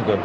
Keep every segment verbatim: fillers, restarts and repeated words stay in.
good.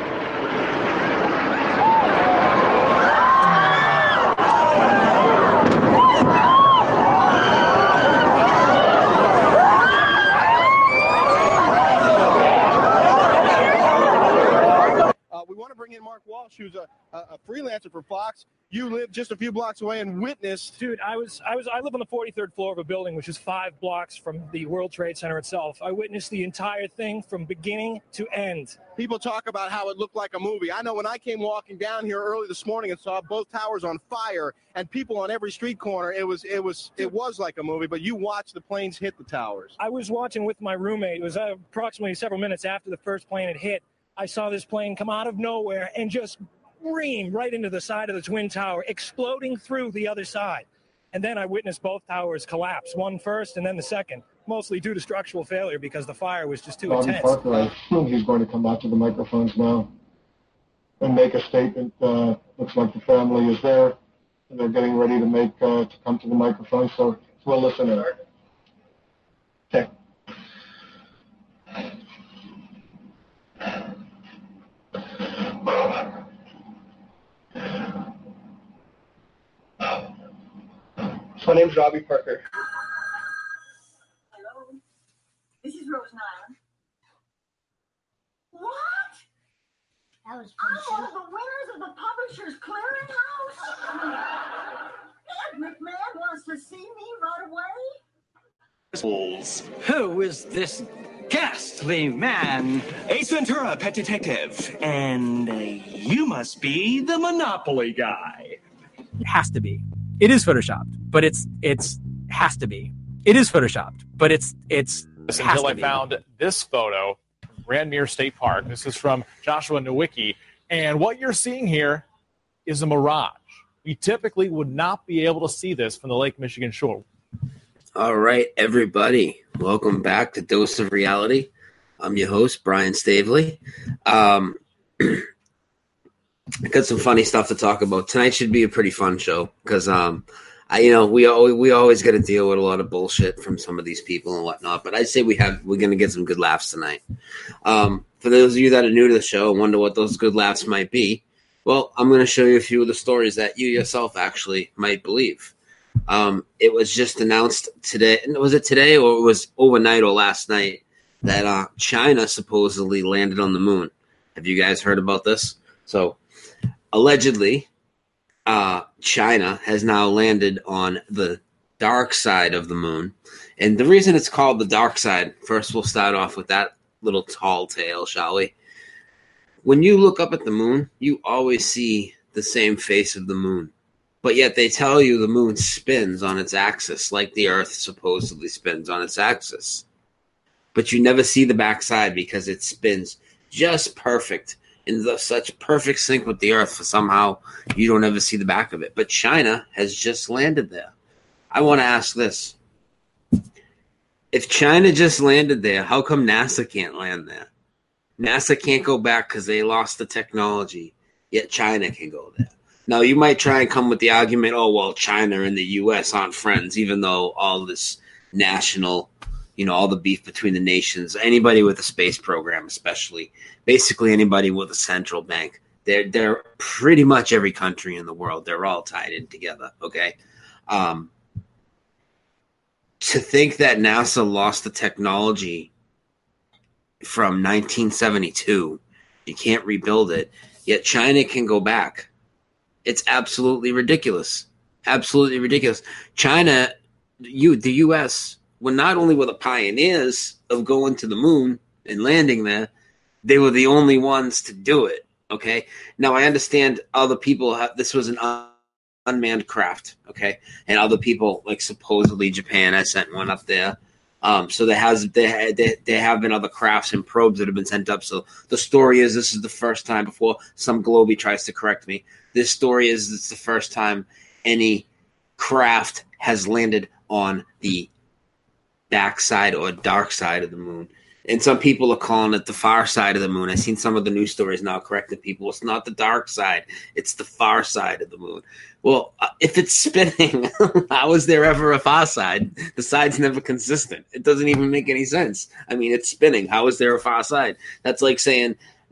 In Mark Walsh, who's a, a freelancer for Fox. You live just a few blocks away and witnessed. Dude, I was, I was, I live on the forty-third floor of a building, which is five blocks from the World Trade Center itself. I witnessed the entire thing from beginning to end. People talk about how it looked like a movie. I know when I came walking down here early this morning and saw both towers on fire and people on every street corner, it was, it was, it was like a movie. But you watched the planes hit the towers. I was watching with my roommate. It was uh, approximately several minutes after the first plane had hit. I saw this plane come out of nowhere and just ream right into the side of the Twin Tower, exploding through the other side. And then I witnessed both towers collapse, one first and then the second, mostly due to structural failure because the fire was just too Bobby intense. Parker, I assume he's going to come back to the microphones now and make a statement. Uh, looks like the family is there, and they're getting ready to make uh, to come to the microphone, so we'll listen in. Okay. My name's Robbie Parker. Hello, this is Rose Nyland. What? That was I'm one of the winners of the Publishers Clearinghouse. Ed McMahon wants to see me right away. Who is this ghastly man? Ace Ventura, pet detective. And uh, you must be the Monopoly guy. It has to be. It is photoshopped, but it's it's has to be. It is photoshopped, but it's it's it until I found this photo from Grandmere State Park. This is from Joshua Nowicki, and what you're seeing here is a mirage. We typically would not be able to see this from the Lake Michigan shore. All right, everybody, welcome back to Dose of Reality. I'm your host, Brian Stavely. Um, I got some funny stuff to talk about. Tonight should be a pretty fun show because, um, I, you know, we always, we always got to deal with a lot of bullshit from some of these people and whatnot. But I'd say we have we're going to get some good laughs tonight. Um, for those of you that are new to the show and wonder what those good laughs might be, well, I'm going to show you a few of the stories that you yourself actually might believe. Um, it was just announced today. Was it today or it was overnight or last night that uh, China supposedly landed on the moon? Have you guys heard about this? So allegedly, uh, China has now landed on the dark side of the moon. And the reason it's called the dark side, first we'll start off with that little tall tale, shall we? When you look up at the moon, you always see the same face of the moon. But yet they tell you the moon spins on its axis like the Earth supposedly spins on its axis. But you never see the backside because it spins just perfect in the, such perfect sync with the Earth for somehow you don't ever see the back of it. But China has just landed there. I want to ask this. If China just landed there, how come NASA can't land there? NASA can't go back because they lost the technology, yet China can go there. Now, you might try and come with the argument, oh, well, China and the U S aren't friends, even though all this national, you know, all the beef between the nations, anybody with a space program especially, basically anybody with a central bank, they're, they're pretty much every country in the world. They're all tied in together, okay? Um, to think that NASA lost the technology from nineteen seventy-two, you can't rebuild it, yet China can go back. It's absolutely ridiculous. Absolutely ridiculous. China, you, the U S, were not only were the pioneers of going to the moon and landing there, they were the only ones to do it. Okay. Now I understand other people have, this was an un- unmanned craft. Okay. And other people, like supposedly Japan, I sent one up there. Um, so there has there, there there have been other crafts and probes that have been sent up. So the story is this is the first time, before some Globie tries to correct me, this story is it's the first time any craft has landed on the backside or dark side of the moon. And some people are calling it the far side of the moon. I've seen some of the news stories now correcting people. It's not the dark side. It's the far side of the moon. Well, uh, if it's spinning, how is there ever a far side? The side's never consistent. It doesn't even make any sense. I mean, it's spinning. How is there a far side? That's like saying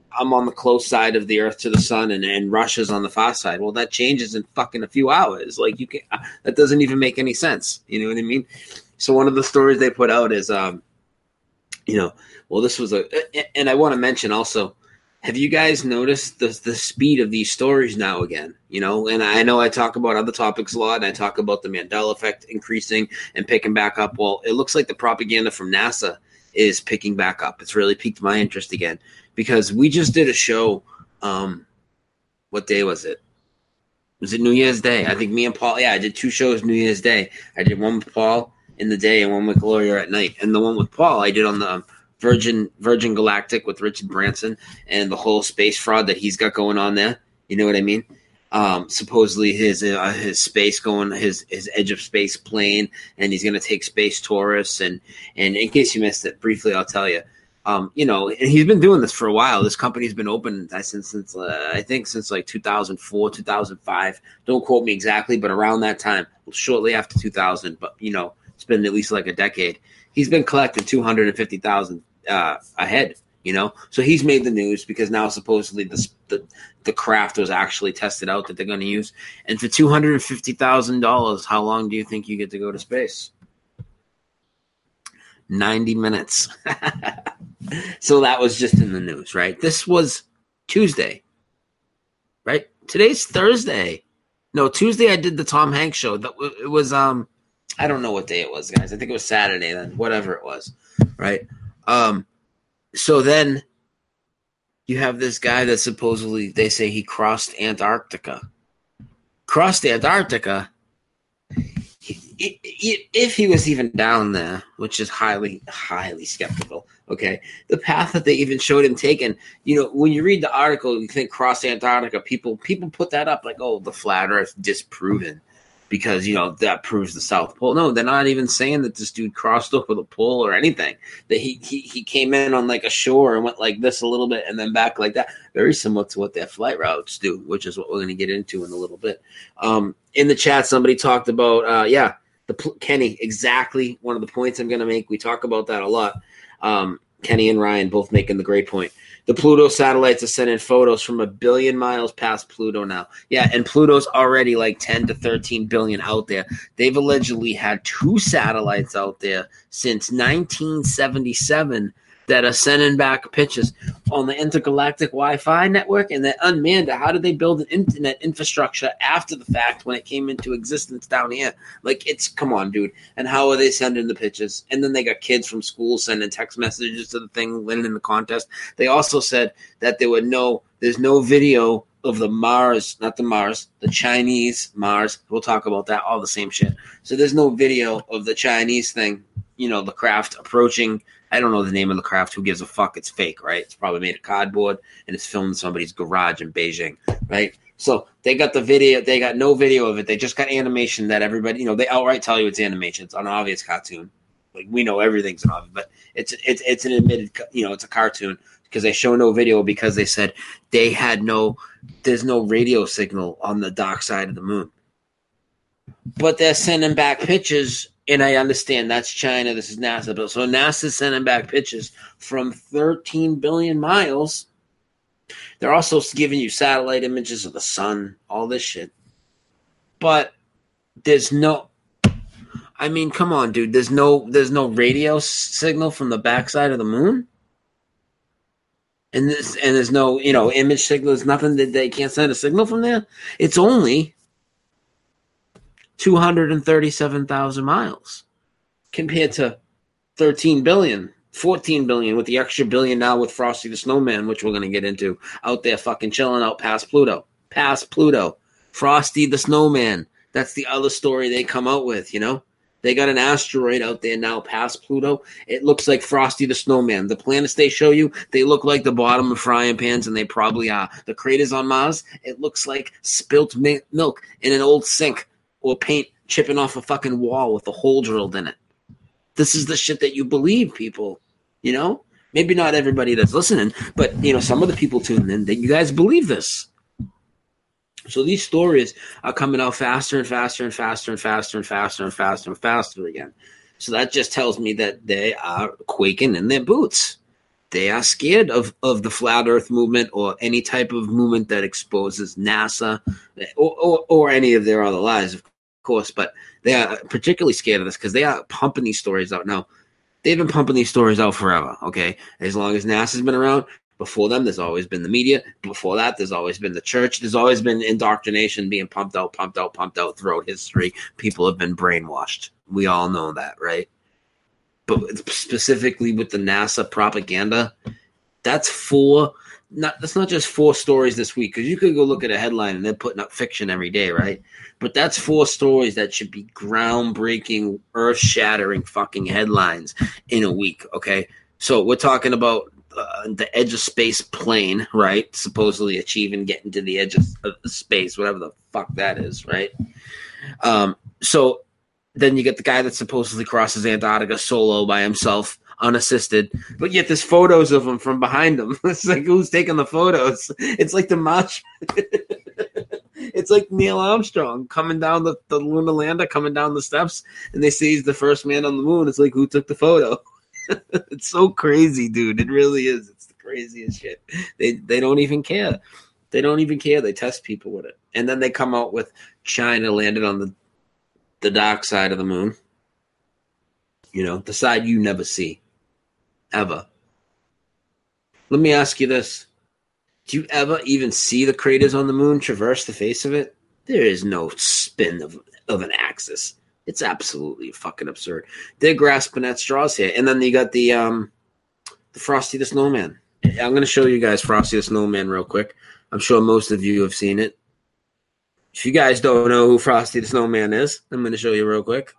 I'm on the close side of the Earth to the sun, and, and Russia's on the far side. Well, that changes in fucking a few hours. Like you can, that doesn't even make any sense. You know what I mean? So one of the stories they put out is, um, you know, well, this was a, and I want to mention also, have you guys noticed the the speed of these stories now again? You know, and I know I talk about other topics a lot, and I talk about the Mandela effect increasing and picking back up. Well, it looks like the propaganda from NASA is picking back up. It's really piqued my interest again. Because we just did a show, um, what day was it? Was it New Year's Day? I think me and Paul, yeah, I did two shows New Year's Day. I did one with Paul in the day and one with Gloria at night. And the one with Paul I did on the Virgin Virgin Galactic with Richard Branson and the whole space fraud that he's got going on there. You know what I mean? Um, supposedly his uh, his space going, his his edge of space plane, and he's going to take space tourists. And, and in case you missed it, briefly I'll tell you. Um, you know, and he's been doing this for a while. This company's been open since, since uh, I think, since like two thousand four, two thousand five. Don't quote me exactly, but around that time, shortly after two thousand. But you know, it's been at least like a decade. He's been collecting two hundred fifty thousand uh, a head. You know, so he's made the news because now supposedly the the, the craft was actually tested out that they're going to use. And for two hundred fifty thousand dollars, how long do you think you get to go to space? ninety minutes. So that was just in the news, right? This was Tuesday, right? Today's Thursday. No, Tuesday I did the Tom Hanks show. That it was um, I don't know what day it was, guys. I think it was Saturday then, whatever it was, right? Um, so then you have this guy that supposedly they say he crossed Antarctica. Crossed Antarctica. If he was even down there, which is highly, highly skeptical, okay, the path that they even showed him taking, you know, when you read the article, you think cross Antarctica, people people put that up like, oh, the flat earth disproven because, you know, that proves the South Pole. No, they're not even saying that this dude crossed over the pole or anything. That he, he, he came in on like a shore and went like this a little bit and then back like that. Very similar to what their flight routes do, which is what we're going to get into in a little bit. Um, in the chat, somebody talked about, uh, yeah, The, Kenny, exactly one of the points I'm going to make. We talk about that a lot. Um, Kenny and Ryan both making the great point. The Pluto satellites are sending photos from a billion miles past Pluto now. Yeah, and Pluto's already like ten to thirteen billion out there. They've allegedly had two satellites out there since nineteen seventy-seven that are sending back pictures on the intergalactic Wi-Fi network, and they're unmanned. How did they build an internet infrastructure after the fact when it came into existence down here? Like, it's, come on, dude. And how are they sending the pictures? And then they got kids from school sending text messages to the thing, winning the contest. They also said that there were no, there's no video of the Mars, not the Mars, the Chinese Mars. We'll talk about that, all the same shit. So there's no video of the Chinese thing, you know, the craft approaching. I don't know the name of the craft. Who gives a fuck? It's fake, right? It's probably made of cardboard, and it's filmed in somebody's garage in Beijing, right? So they got the video. They got no video of it. They just got animation that everybody, you know, they outright tell you it's animation. It's an obvious cartoon. Like, we know everything's an obvious, but it's it's it's an admitted, you know, it's a cartoon because they show no video because they said they had no, there's no radio signal on the dark side of the moon. But they're sending back pictures. And I understand that's China. This is NASA. But so NASA's sending back pictures from thirteen billion miles. They're also giving you satellite images of the sun, all this shit. But there's no, I mean, come on, dude. There's no, there's no radio signal from the backside of the moon. And this, and there's no, you know, image signal. There's nothing that they can't send a signal from there. It's only two hundred thirty-seven thousand miles compared to thirteen billion, fourteen billion with the extra billion now with Frosty the Snowman, which we're going to get into, out there fucking chilling out past Pluto. Past Pluto. Frosty the Snowman. That's the other story they come out with, you know? They got an asteroid out there now past Pluto. It looks like Frosty the Snowman. The planets they show you, they look like the bottom of frying pans, and they probably are. The craters on Mars, it looks like spilt mi- milk in an old sink. Or paint chipping off a fucking wall with a hole drilled in it. This is the shit that you believe, people. You know? Maybe not everybody that's listening, but, you know, some of the people tuning in, that you guys believe this. So these stories are coming out faster and faster and faster and faster and faster and faster and faster again. So that just tells me that they are quaking in their boots. they are scared of, of the flat earth movement or any type of movement that exposes NASA or, or, or any of their other lies, of course. But they are particularly scared of this because they are pumping these stories out. Now, they've been pumping these stories out forever, okay? As long as NASA's been around, before them, there's always been the media. Before that, there's always been the church. There's always been indoctrination being pumped out, pumped out, pumped out throughout history. People have been brainwashed. We all know that, right? But specifically with the NASA propaganda, that's four. Not that's not just four stories this week, because you could go look at a headline and they're putting up fiction every day, right? But that's four stories that should be groundbreaking, earth-shattering fucking headlines in a week. Okay, so we're talking about uh, the edge of space plane, right? Supposedly achieving getting to the edge of, of space, whatever the fuck that is, right? Um, so. Then you get the guy that supposedly crosses Antarctica solo by himself, unassisted. But yet there's photos of him from behind him. It's like, who's taking the photos? It's like the March. It's like Neil Armstrong coming down the, the lunar lander, coming down the steps, and they say he's the first man on the moon. It's like, who took the photo? It's so crazy, dude. It really is. It's the craziest shit. They they don't even care. They don't even care. They test people with it. And then they come out with China landed on the the dark side of the moon, you know, the side you never see, ever. Let me ask you this. Do you ever even see the craters on the moon traverse the face of it? There is no spin of, of an axis. It's absolutely fucking absurd. They're grasping at straws here. And then you got the, um, the Frosty the Snowman. I'm going to show you guys Frosty the Snowman real quick. I'm sure most of you have seen it. If you guys don't know who Frosty the Snowman is, I'm going to show you real quick.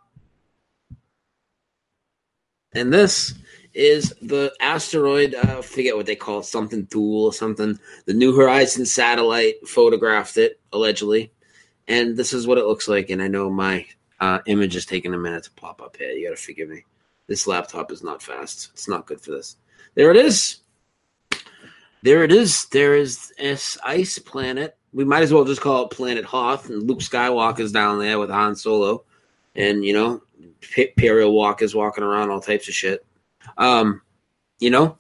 And this is the asteroid, uh, I forget what they call it, something Thule or something. The New Horizons satellite photographed it, allegedly. And this is what it looks like. And I know my uh, image is taking a minute to pop up here. You got to forgive me. This laptop is not fast. It's not good for this. There it is. There it is. There is this ice planet. We might as well just call it Planet Hoth, and Luke Skywalker's down there with Han Solo, and, you know, Imperial Walker's walking around, all types of shit. Um, you know,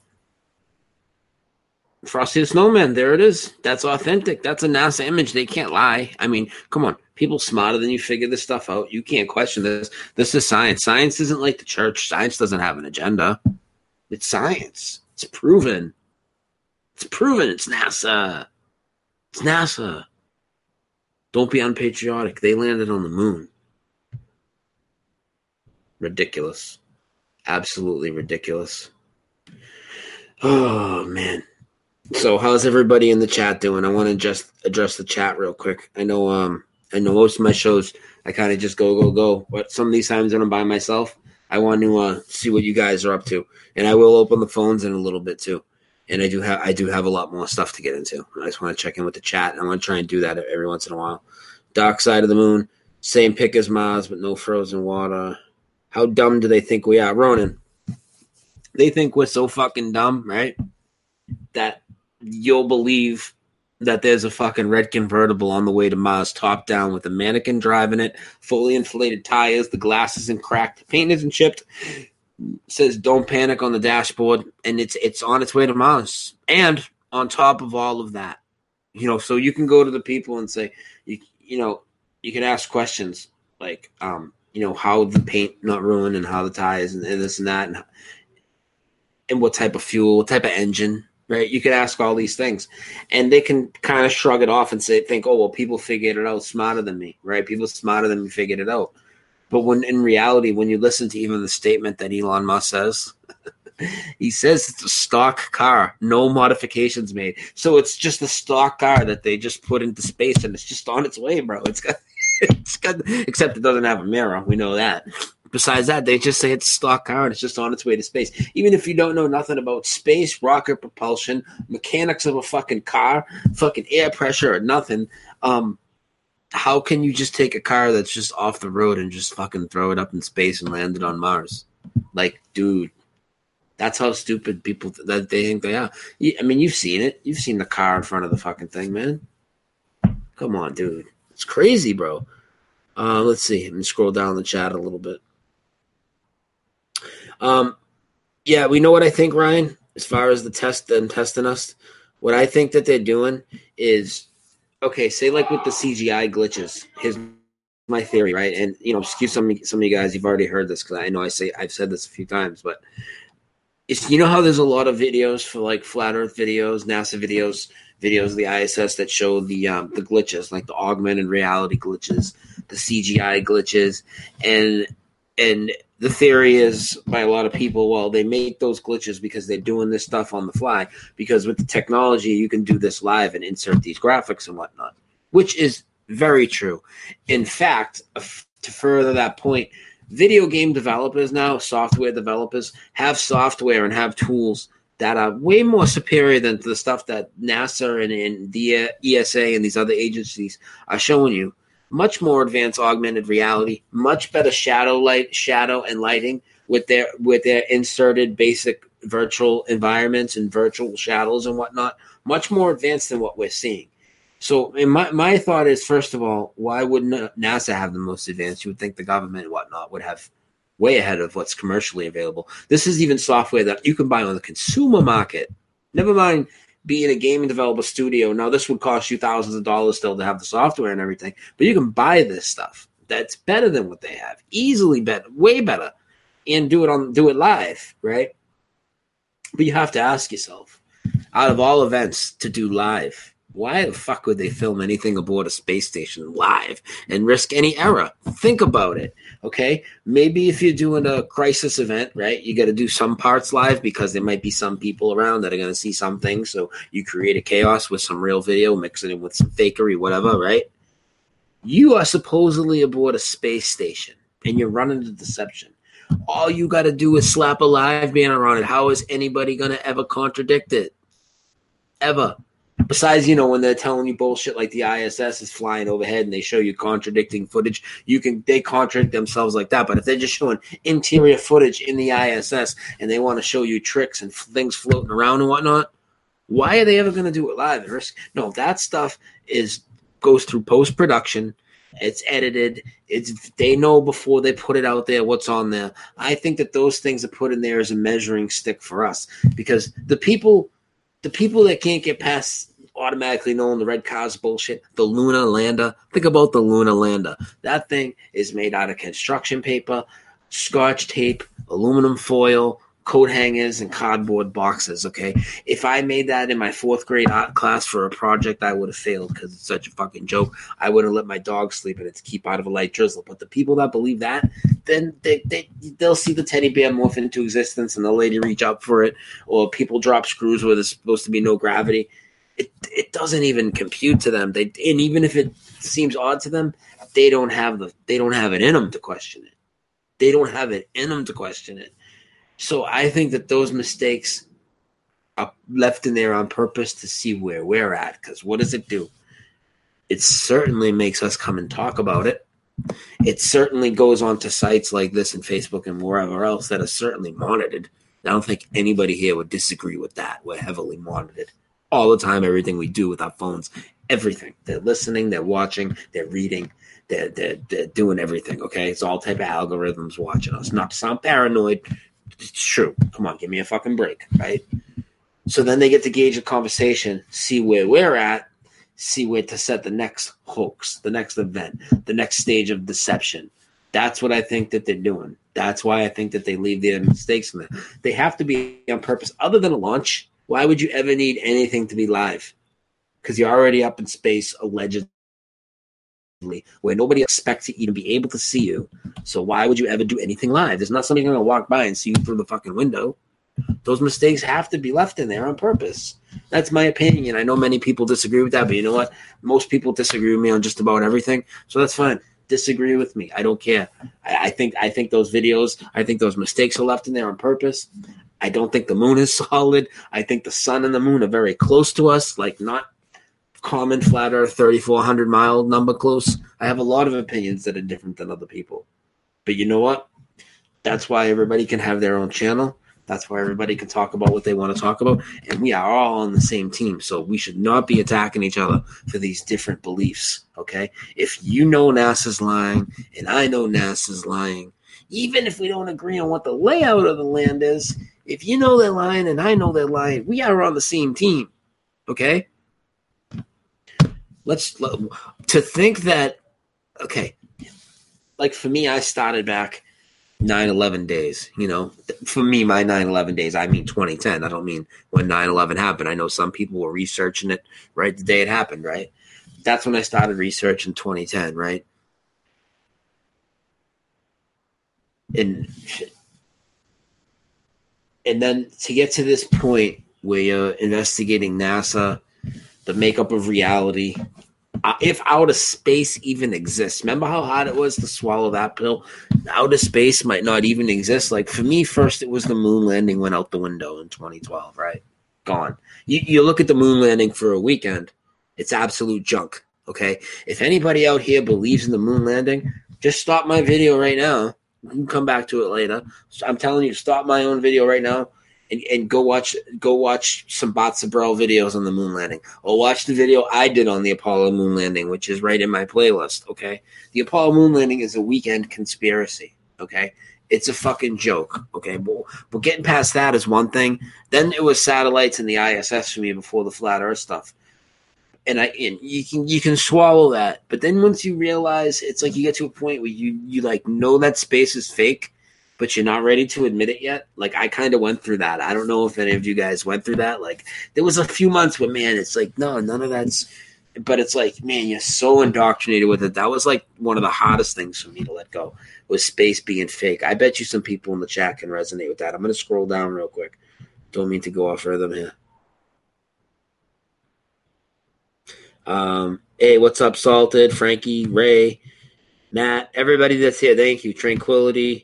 Frosty the Snowman, there it is. That's authentic. That's a NASA image. They can't lie. I mean, come on. People smarter than you figure this stuff out. You can't question this. This is science. Science isn't like the church. Science doesn't have an agenda. It's science. It's proven. It's proven. It's NASA. It's NASA. Don't be unpatriotic. They landed on the moon. Ridiculous. Absolutely ridiculous. Oh, man. So how's everybody in the chat doing? I want to just address the chat real quick. I know um I know most of my shows I kind of just go, go, go. But some of these times when I'm by myself, I want to uh, see what you guys are up to. And I will open the phones in a little bit too. And I do have I do have a lot more stuff to get into. I just want to check in with the chat. I want to try and do that every once in a while. Dark side of the moon, same pick as Mars, but no frozen water. How dumb do they think we are, Ronan? They think we're so fucking dumb, right? That you'll believe that there's a fucking red convertible on the way to Mars, top down, with a mannequin driving it, fully inflated tires, the glass isn't cracked, the paint isn't chipped. Says don't panic on the dashboard, and it's it's on its way to Mars. And on top of all of that, you know, so you can go to the people and say, you you know, you can ask questions like, um, you know, how the paint not ruined and how the tires and, and this and that, and, and what type of fuel, what type of engine, right? You could ask all these things, and they can kind of shrug it off and say, think, oh, well, people figured it out smarter than me, right? People smarter than me figured it out. But when in reality, when you listen to even the statement that Elon Musk says, he says it's a stock car, no modifications made. So it's just a stock car that they just put into space, and it's just on its way, bro. It's got, it's got, except it doesn't have a mirror. We know that. Besides that, they just say it's a stock car and it's just on its way to space. Even if you don't know nothing about space, rocket propulsion, mechanics of a fucking car, fucking air pressure or nothing, um, how can you just take a car that's just off the road and just fucking throw it up in space and land it on Mars? Like, dude, that's how stupid people th- that they think they are. I mean, you've seen it. You've seen the car in front of the fucking thing, man. Come on, dude. It's crazy, bro. Uh, let's see. Let me scroll down the chat a little bit. Um, yeah, we know what I think, Ryan. as far as the test them testing us, what I think that they're doing is, okay, say like with the C G I glitches. Here's my theory, right? And you know, excuse some some of you guys, you've already heard this because I know I say I've said this a few times, but it's, you know how there's a lot of videos for like flat Earth videos, NASA videos, videos of the I S S that show the um, the glitches, like the augmented reality glitches, the C G I glitches, and and the theory is by a lot of people, well, they make those glitches because they're doing this stuff on the fly, because with the technology, you can do this live and insert these graphics and whatnot, which is very true. In fact, to further that point, video game developers now, software developers, have software and have tools that are way more superior than the stuff that NASA and, and the E S A and these other agencies are showing you. Much more advanced augmented reality, much better shadow light, shadow and lighting with their with their inserted basic virtual environments and virtual shadows and whatnot. Much more advanced than what we're seeing. So, in my my thought is, first of all, why wouldn't NASA have the most advanced? You would think the government and whatnot would have way ahead of what's commercially available. This is even software that you can buy on the consumer market. Never mind being a gaming developer studio. Now, this would cost you thousands of dollars still to have the software and everything, but you can buy this stuff. That's better than what they have. Easily better, way better, and do it on do it live, right? But you have to ask yourself, out of all events to do live, why the fuck would they film anything aboard a space station live and risk any error? Think about it, okay? Maybe if you're doing a crisis event, right, you got to do some parts live because there might be some people around that are going to see some things, so you create a chaos with some real video, mix it in with some fakery, whatever, right? You are supposedly aboard a space station, and you're running the deception. All you got to do is slap a live banner on it. How is anybody going to ever contradict it? Ever. Besides, you know, when they're telling you bullshit like the I S S is flying overhead and they show you contradicting footage, you can they contradict themselves like that. But if they're just showing interior footage in the I S S and they want to show you tricks and f- things floating around and whatnot, why are they ever going to do it live? No, that stuff is goes through post production. It's edited. It's they know before they put it out there what's on there. I think that those things are put in there as a measuring stick for us, because the people, the people that can't get past automatically knowing the red cars bullshit, the Luna Lander. Think about the Luna Lander. That thing is made out of construction paper, scotch tape, aluminum foil, coat hangers, and cardboard boxes, okay? If I made that in my fourth grade art class for a project, I would have failed because it's such a fucking joke. I would have let my dog sleep in it to keep out of a light drizzle. But the people that believe that, then they, they, they'll see the teddy bear morph into existence and the lady reach up for it, or people drop screws where there's supposed to be no gravity. It it doesn't even compute to them. They and even if it seems odd to them, they don't have the they don't have it in them to question it. They don't have it in them to question it. So I think that those mistakes are left in there on purpose to see where we're at. Because what does it do? It certainly makes us come and talk about it. It certainly goes on to sites like this and Facebook and wherever else that are certainly monitored. I don't think anybody here would disagree with that. We're heavily monitored. All the time, everything we do with our phones, everything. They're listening, they're watching, they're reading, they're, they're, they're doing everything, okay? It's all type of algorithms watching us. Not to sound paranoid, it's true. Come on, give me a fucking break, right? So then they get to gauge a conversation, see where we're at, see where to set the next hoax, the next event, the next stage of deception. That's what I think that they're doing. That's why I think that they leave their mistakes in there. They have to be on purpose. Other than a launch, why would you ever need anything to be live? Because you're already up in space, allegedly, where nobody expects to even be able to see you. So why would you ever do anything live? There's not somebody going to walk by and see you through the fucking window. Those mistakes have to be left in there on purpose. That's my opinion. I know many people disagree with that, but you know what? Most people disagree with me on just about everything, so that's fine. Disagree with me. I don't care. I, I think I think those videos, I think those mistakes are left in there on purpose. I don't think the moon is solid. I think the sun and the moon are very close to us, like not common flat earth thirty-four hundred mile number close. I have a lot of opinions that are different than other people. But you know what? That's why everybody can have their own channel. That's why everybody can talk about what they want to talk about. And we are all on the same team. So we should not be attacking each other for these different beliefs. Okay? If you know NASA's lying and I know NASA's lying, even if we don't agree on what the layout of the land is, if you know they're lying and I know they're lying, we are on the same team. Okay? Let's to think that, okay, like for me, I started back nine eleven days, you know, for me, my nine eleven days, I mean twenty ten. I don't mean when nine eleven happened. I know some people were researching it right the day it happened, right? That's when I started researching twenty ten, right? And and then to get to this point where you're investigating NASA, the makeup of reality, uh, if outer space even exists. Remember how hard it was to swallow that pill? Outer space might not even exist. Like for me, first it was the moon landing went out the window in twenty twelve, right? Gone. You, you look at the moon landing for a weekend, it's absolute junk, okay? If anybody out here believes in the moon landing, just stop my video right now. You can come back to it later. So I'm telling you, stop my own video right now and, and go watch go watch some Bots of Burrell videos on the moon landing. Or watch the video I did on the Apollo moon landing, which is right in my playlist, okay? The Apollo moon landing is a weekend conspiracy, okay? It's a fucking joke, okay? But, but getting past that is one thing. Then it was satellites and the I S S for me before the flat Earth stuff. And I and you can you can swallow that, but then once you realize, it's like you get to a point where you you like know that space is fake, but you're not ready to admit it yet. Like I kind of went through that. I don't know if any of you guys went through that. Like there was a few months where, man, it's like no, none of that's. But it's like, man, you're so indoctrinated with it. That was like one of the hardest things for me to let go was space being fake. I bet you some people in the chat can resonate with that. I'm going to scroll down real quick. Don't mean to go off rhythm here. Um, hey, what's up, Salted, Frankie, Ray, Matt, everybody that's here. Thank you. Tranquility.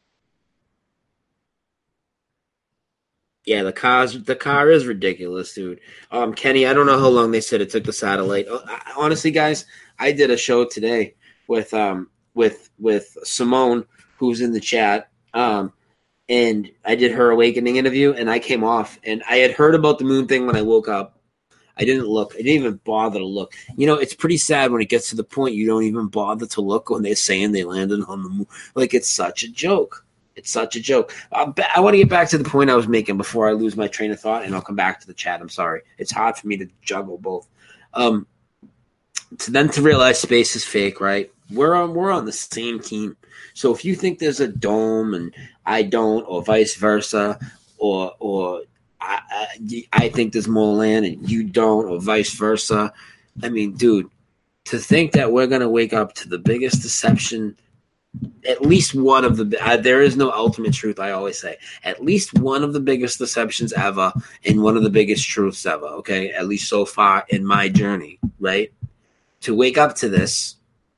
Yeah, the car's the car is ridiculous, dude. Um, Kenny, I don't know how long they said it took the satellite. Honestly, guys, I did a show today with um with with Simone, who's in the chat. Um, and I did her awakening interview, and I came off, and I had heard about the moon thing when I woke up. I didn't look. I didn't even bother to look. You know, it's pretty sad when it gets to the point you don't even bother to look when they're saying they landed on the moon. Like, it's such a joke. It's such a joke. Uh, I want to get back to the point I was making before I lose my train of thought, and I'll come back to the chat. I'm sorry. It's hard for me to juggle both. Um, to then to realize space is fake, right? We're on, we're on the same team. So if you think there's a dome and I don't, or vice versa, or or – I, I, I think there's more land and you don't, or vice versa. I mean, dude, to think that we're going to wake up to the biggest deception, at least one of the, uh, there is no ultimate truth, I always say, at least one of the biggest deceptions ever and one of the biggest truths ever, okay? At least so far in my journey, right? To wake up to this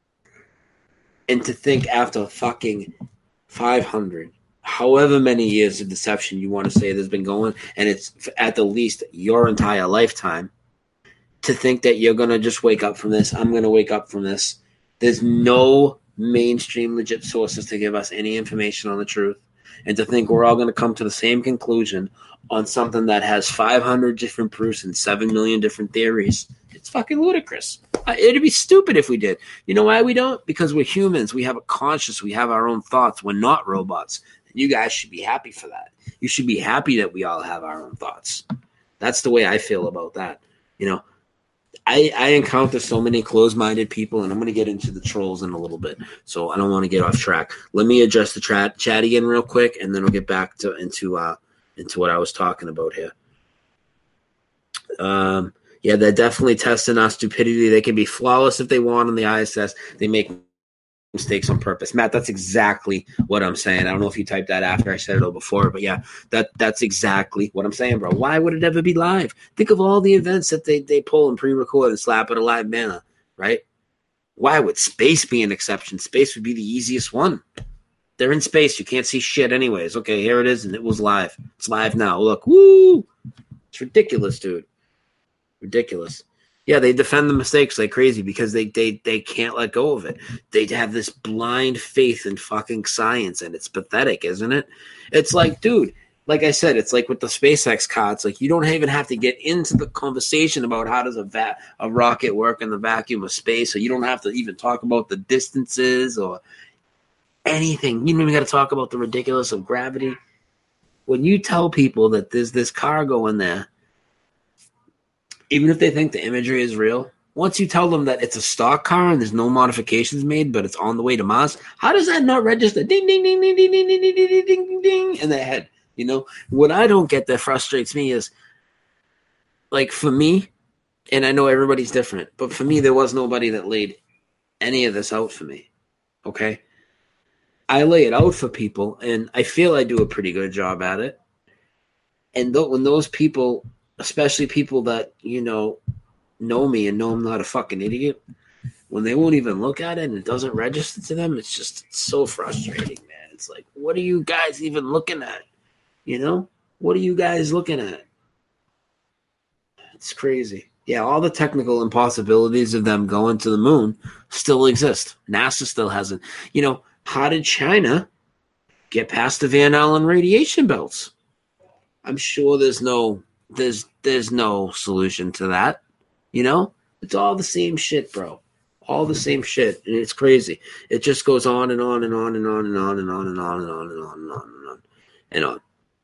and to think after fucking five hundred, however many years of deception you want to say there's been going, and it's at the least your entire lifetime, to think that you're going to just wake up from this. I'm going to wake up from this. There's no mainstream legit sources to give us any information on the truth. And to think we're all going to come to the same conclusion on something that has five hundred different proofs and seven million different theories. It's fucking ludicrous. It'd be stupid if we did. You know why we don't? Because we're humans. We have a conscience. We have our own thoughts. We're not robots. You guys should be happy for that. You should be happy that we all have our own thoughts. That's the way I feel about that. You know, I, I encounter so many closed-minded people, and I'm going to get into the trolls in a little bit, so I don't want to get off track. Let me address the chat chat again real quick, and then we'll get back to into uh into what I was talking about here. Um, yeah, they're definitely testing our stupidity. They can be flawless if they want on the I S S. They make mistakes on purpose. Matt, that's exactly what I'm saying. I don't know if you typed that after I said it or before, but yeah, that that's exactly what I'm saying, bro. Why would it ever be live? Think of all the events that they, they pull and pre-record and slap at a live banner, right? Why would space be an exception? Space would be the easiest one. They're in space. You can't see shit anyways. Okay, here it is, and it was live. It's live now. Look, woo! It's ridiculous, dude. Ridiculous. Yeah, they defend the mistakes like crazy because they, they, they can't let go of it. They have this blind faith in fucking science, and it's pathetic, isn't it? It's like, dude, like I said, it's like with the SpaceX car. It's like you don't even have to get into the conversation about how does a va- a rocket work in the vacuum of space, or you don't have to even talk about the distances or anything. You don't even got to talk about the ridiculous of gravity. When you tell people that there's this car going there, even if they think the imagery is real, once you tell them that it's a stock car and there's no modifications made, but it's on the way to Mars, how does that not register? Ding, ding, ding, ding, ding, ding, ding, ding, ding, ding, ding, ding, in their head. You know, what I don't get that frustrates me is, like, for me, and I know everybody's different, but for me, there was nobody that laid any of this out for me. Okay? I lay it out for people, and I feel I do a pretty good job at it. And th- when those people, especially people that, you know, know me and know I'm not a fucking idiot, when they won't even look at it and it doesn't register to them, it's just it's so frustrating, man. It's like, what are you guys even looking at? You know? What are you guys looking at? It's crazy. Yeah, all the technical impossibilities of them going to the moon still exist. NASA still hasn't. You know, how did China get past the Van Allen radiation belts? I'm sure there's no there's there's no solution to that. You know? It's all the same shit, bro. All the same shit. And it's crazy. It just goes on and on and on and on and on and on and on and on and on and on and on and on.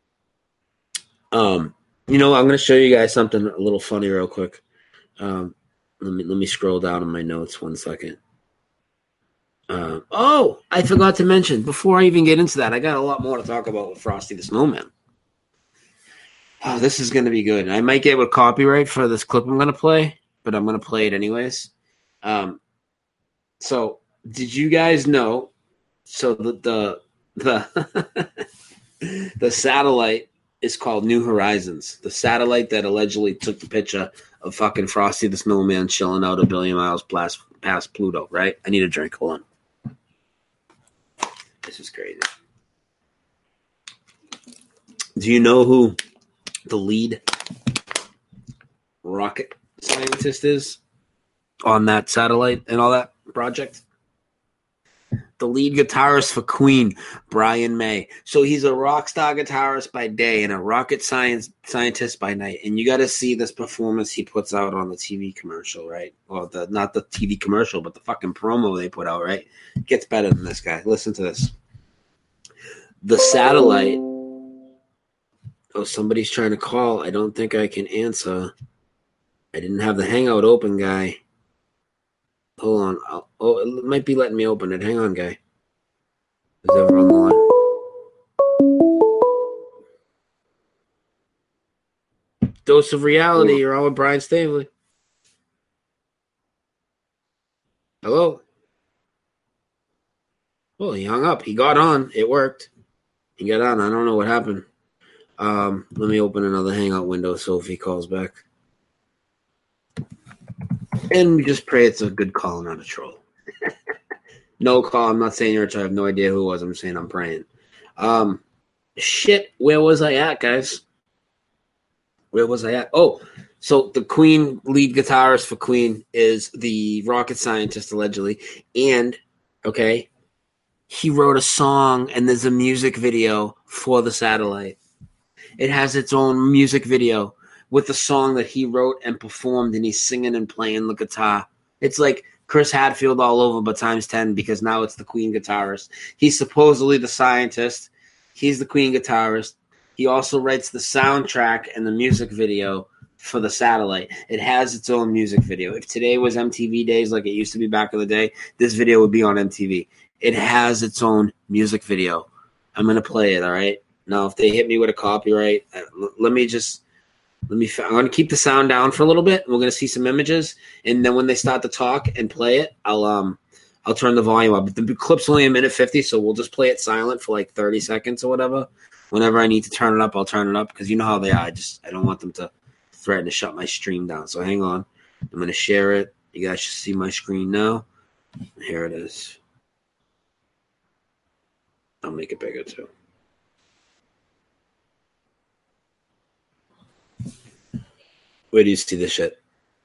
Um, you know, I'm gonna show you guys something a little funny real quick. Um, let me let me scroll down in my notes one second. Uh, oh, I forgot to mention before I even get into that, I got a lot more to talk about with Frosty the Snowman. Oh, this is going to be good. I might get with copyright for this clip I'm going to play, but I'm going to play it anyways. Um, so did you guys know? So the the the, the satellite is called New Horizons. The satellite that allegedly took the picture of fucking Frosty the Snowman chilling out a billion miles past, past Pluto, right? I need a drink. Hold on. This is crazy. Do you know who the lead rocket scientist is on that satellite and all that project? The lead guitarist for Queen, Brian May. So he's a rock star guitarist by day and a rocket science scientist by night. And you got to see this performance he puts out on the T V commercial, right? Well, the not the T V commercial, but the fucking promo they put out, right? It gets better than this guy. Listen to this. The satellite. Oh, somebody's trying to call. I don't think I can answer. I didn't have the Hangout open, guy. Hold on. I'll, oh, it might be letting me open it. Hang on, guy. Is ever on the line? Dose of reality. You're on with Brian Stavely. Hello? Well, he hung up. He got on. It worked. He got on. I don't know what happened. Um, let me open another Hangout window so if he calls back. And we just pray it's a good call, not a troll. No call. I'm not saying you're a troll. I have no idea who it was. I'm saying I'm praying. Um, shit. Where was I at, guys? Where was I at? Oh, so the Queen lead guitarist for Queen is the rocket scientist, allegedly. And, okay, he wrote a song and there's a music video for the satellite. It has its own music video with the song that he wrote and performed, and he's singing and playing the guitar. It's like Chris Hadfield all over, but times ten, because now it's the Queen guitarist. He's supposedly the scientist. He's the Queen guitarist. He also writes the soundtrack and the music video for the satellite. It has its own music video. If today was M T V days like it used to be back in the day, this video would be on M T V. It has its own music video. I'm going to play it, all right? Now, if they hit me with a copyright, let me just... Let me. I'm going to keep the sound down for a little bit. We're going to see some images, and then when they start to talk and play it, I'll um, I'll turn the volume up. The clip's only a minute fifty, so we'll just play it silent for like thirty seconds or whatever. Whenever I need to turn it up, I'll turn it up because you know how they are. I just I don't want them to threaten to shut my stream down. So hang on. I'm going to share it. You guys should see my screen now. Here it is. I'll make it bigger too. Where do you see this shit?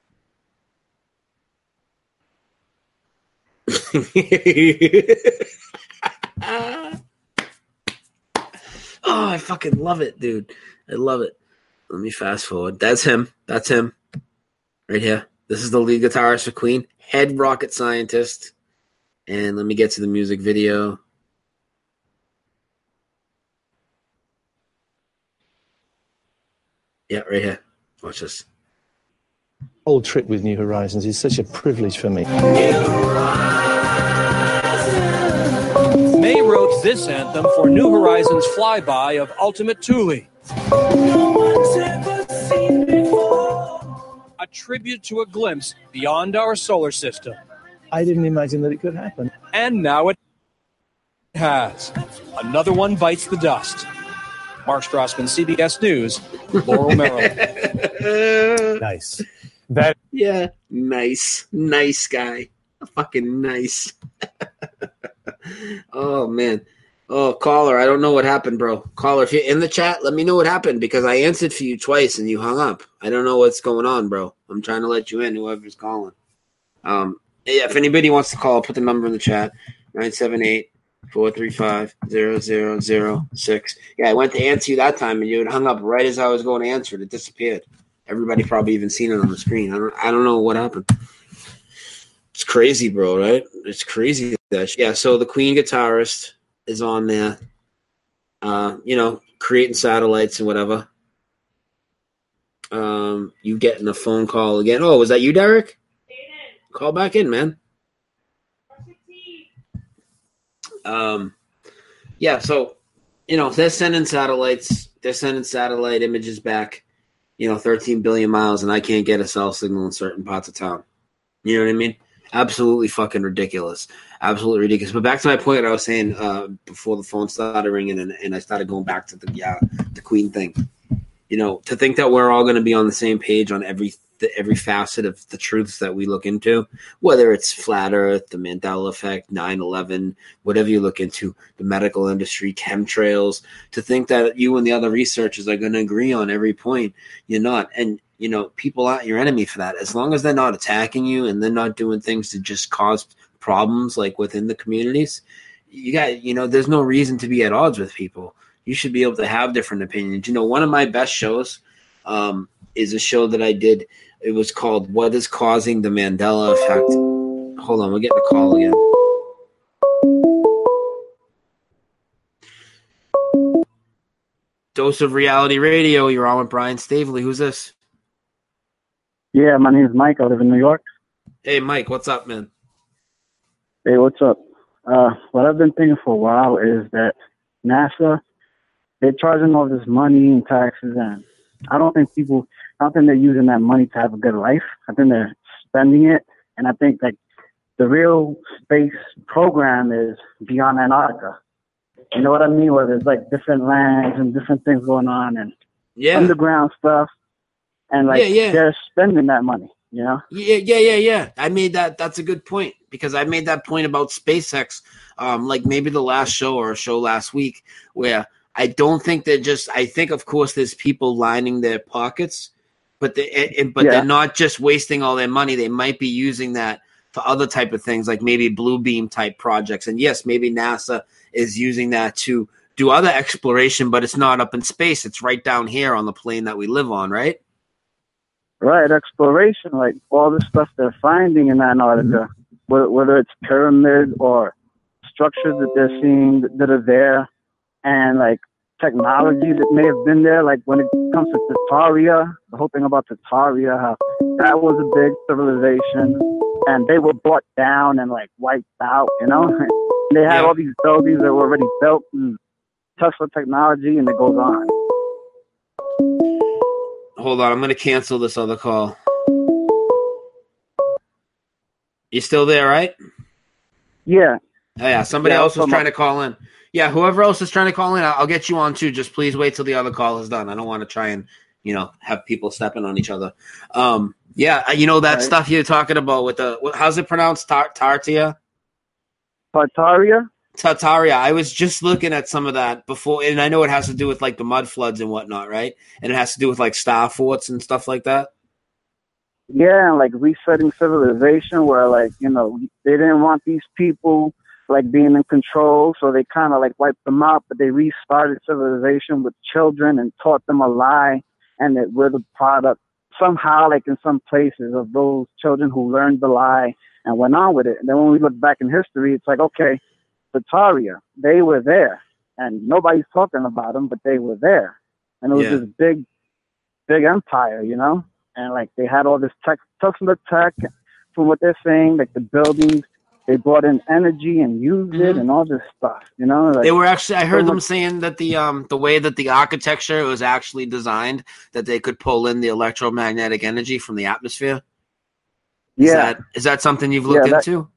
Oh, I fucking love it, dude. I love it. Let me fast forward. That's him. That's him. Right here. This is the lead guitarist for Queen. Head rocket scientist. And let me get to the music video. Yeah, right here. Watch this. Whole trip with New Horizons is such a privilege for me. May wrote this anthem for New Horizons flyby of Ultimate Thule. A tribute to a glimpse beyond our solar system. I didn't imagine that it could happen. And now it has. Another one bites the dust. Mark Strassman, C B S News, Laurel, Maryland. Nice. That Yeah, nice. Nice guy. Fucking nice. Oh, man. Oh, caller, I don't know what happened, bro. Caller, if you're in the chat, let me know what happened because I answered for you twice and you hung up. I don't know what's going on, bro. I'm trying to let you in, whoever's calling. Um, yeah, if anybody wants to call, I'll put the number in the chat, nine seven eight, four three five, zero zero zero six. Yeah, I went to answer you that time and you had hung up right as I was going to answer it. It disappeared. Everybody probably even seen it on the screen. I don't, I don't know what happened. It's crazy, bro, right? It's crazy. That yeah, so the Queen guitarist is on there, uh, you know, creating satellites and whatever. Um, you getting a phone call again. Oh, was that you, Derek? Call back in, man. Um, yeah, so, you know, they're sending satellites. They're sending satellite images back, you know, thirteen billion miles, and I can't get a cell signal in certain parts of town. You know what I mean? Absolutely fucking ridiculous. Absolutely ridiculous. But back to my point, I was saying uh, before the phone started ringing and, and I started going back to the yeah, the Queen thing. You know, to think that we're all going to be on the same page on every every facet of the truths that we look into, whether it's flat Earth, the Mandela effect, nine eleven, whatever you look into, the medical industry, chemtrails, to think that you and the other researchers are going to agree on every point, you're not. And you know, people aren't your enemy for that. As long as they're not attacking you and they're not doing things to just cause problems like within the communities, you got, you know, there's no reason to be at odds with people. You should be able to have different opinions. You know, one of my best shows um, is a show that I did. It was called What is Causing the Mandela Effect? Hold on, we're getting a call again. Dose of Reality Radio, you're on with Brian Stavely. Who's this? Yeah, my name is Mike. I live in New York. Hey, Mike, what's up, man? Hey, what's up? Uh, what I've been thinking for a while is that NASA, they're charging all this money and taxes, and I don't think people, I don't think they're using that money to have a good life. I think they're spending it, and I think like the real space program is beyond Antarctica. You know what I mean? Where there's like different lands and different things going on and yeah. underground stuff. And like yeah, yeah. they're spending that money, you know? Yeah, yeah, yeah, yeah. I made that. That's a good point because I made that point about SpaceX, um, like maybe the last show or a show last week, where I don't think they're just. I think, of course, there's people lining their pockets, but they, but yeah. they're not just wasting all their money. They might be using that for other type of things, like maybe blue beam type projects. And yes, maybe NASA is using that to do other exploration, but it's not up in space. It's right down here on the plane that we live on, right? Right, exploration, like all the stuff they're finding in Antarctica, whether, whether it's pyramids or structures that they're seeing that are there, and like technology that may have been there, like when it comes to Tataria, the whole thing about Tataria, how that was a big civilization, and they were brought down and like wiped out, you know? They had yeah. all these buildings that were already built, and Tesla technology, and it goes on. Hold on, I'm going to cancel this other call. You still there, right? Yeah. Oh, yeah, somebody yeah, else was trying to call in. Yeah, whoever else is trying to call in, I'll get you on too. Just please wait till the other call is done. I don't want to try and, you know, have people stepping on each other. Um, yeah, you know that right. stuff you're talking about with the, how's it pronounced? Tar- Tartia? Tartaria? Tartaria. I was just looking at some of that before, and I know it has to do with like the mud floods and whatnot, right? And it has to do with like star forts and stuff like that. Yeah, and like resetting civilization, where like, you know, they didn't want these people like being in control, so they kind of like wiped them out, but they restarted civilization with children and taught them a lie, and that we're the product somehow, like in some places, of those children who learned the lie and went on with it. And then when we look back in history, it's like, okay, Tartaria, they were there, and nobody's talking about them, but they were there, and it was yeah. this big big empire, you know, and like they had all this tech, Tesla tech. From what they're saying, like the buildings, they brought in energy and used it Mhm. and all this stuff, you know. Like, They were actually. I heard so them much- saying that the um the way that the architecture was actually designed, that they could pull in the electromagnetic energy from the atmosphere. Is Yeah. that is that something you've looked Yeah, that- into?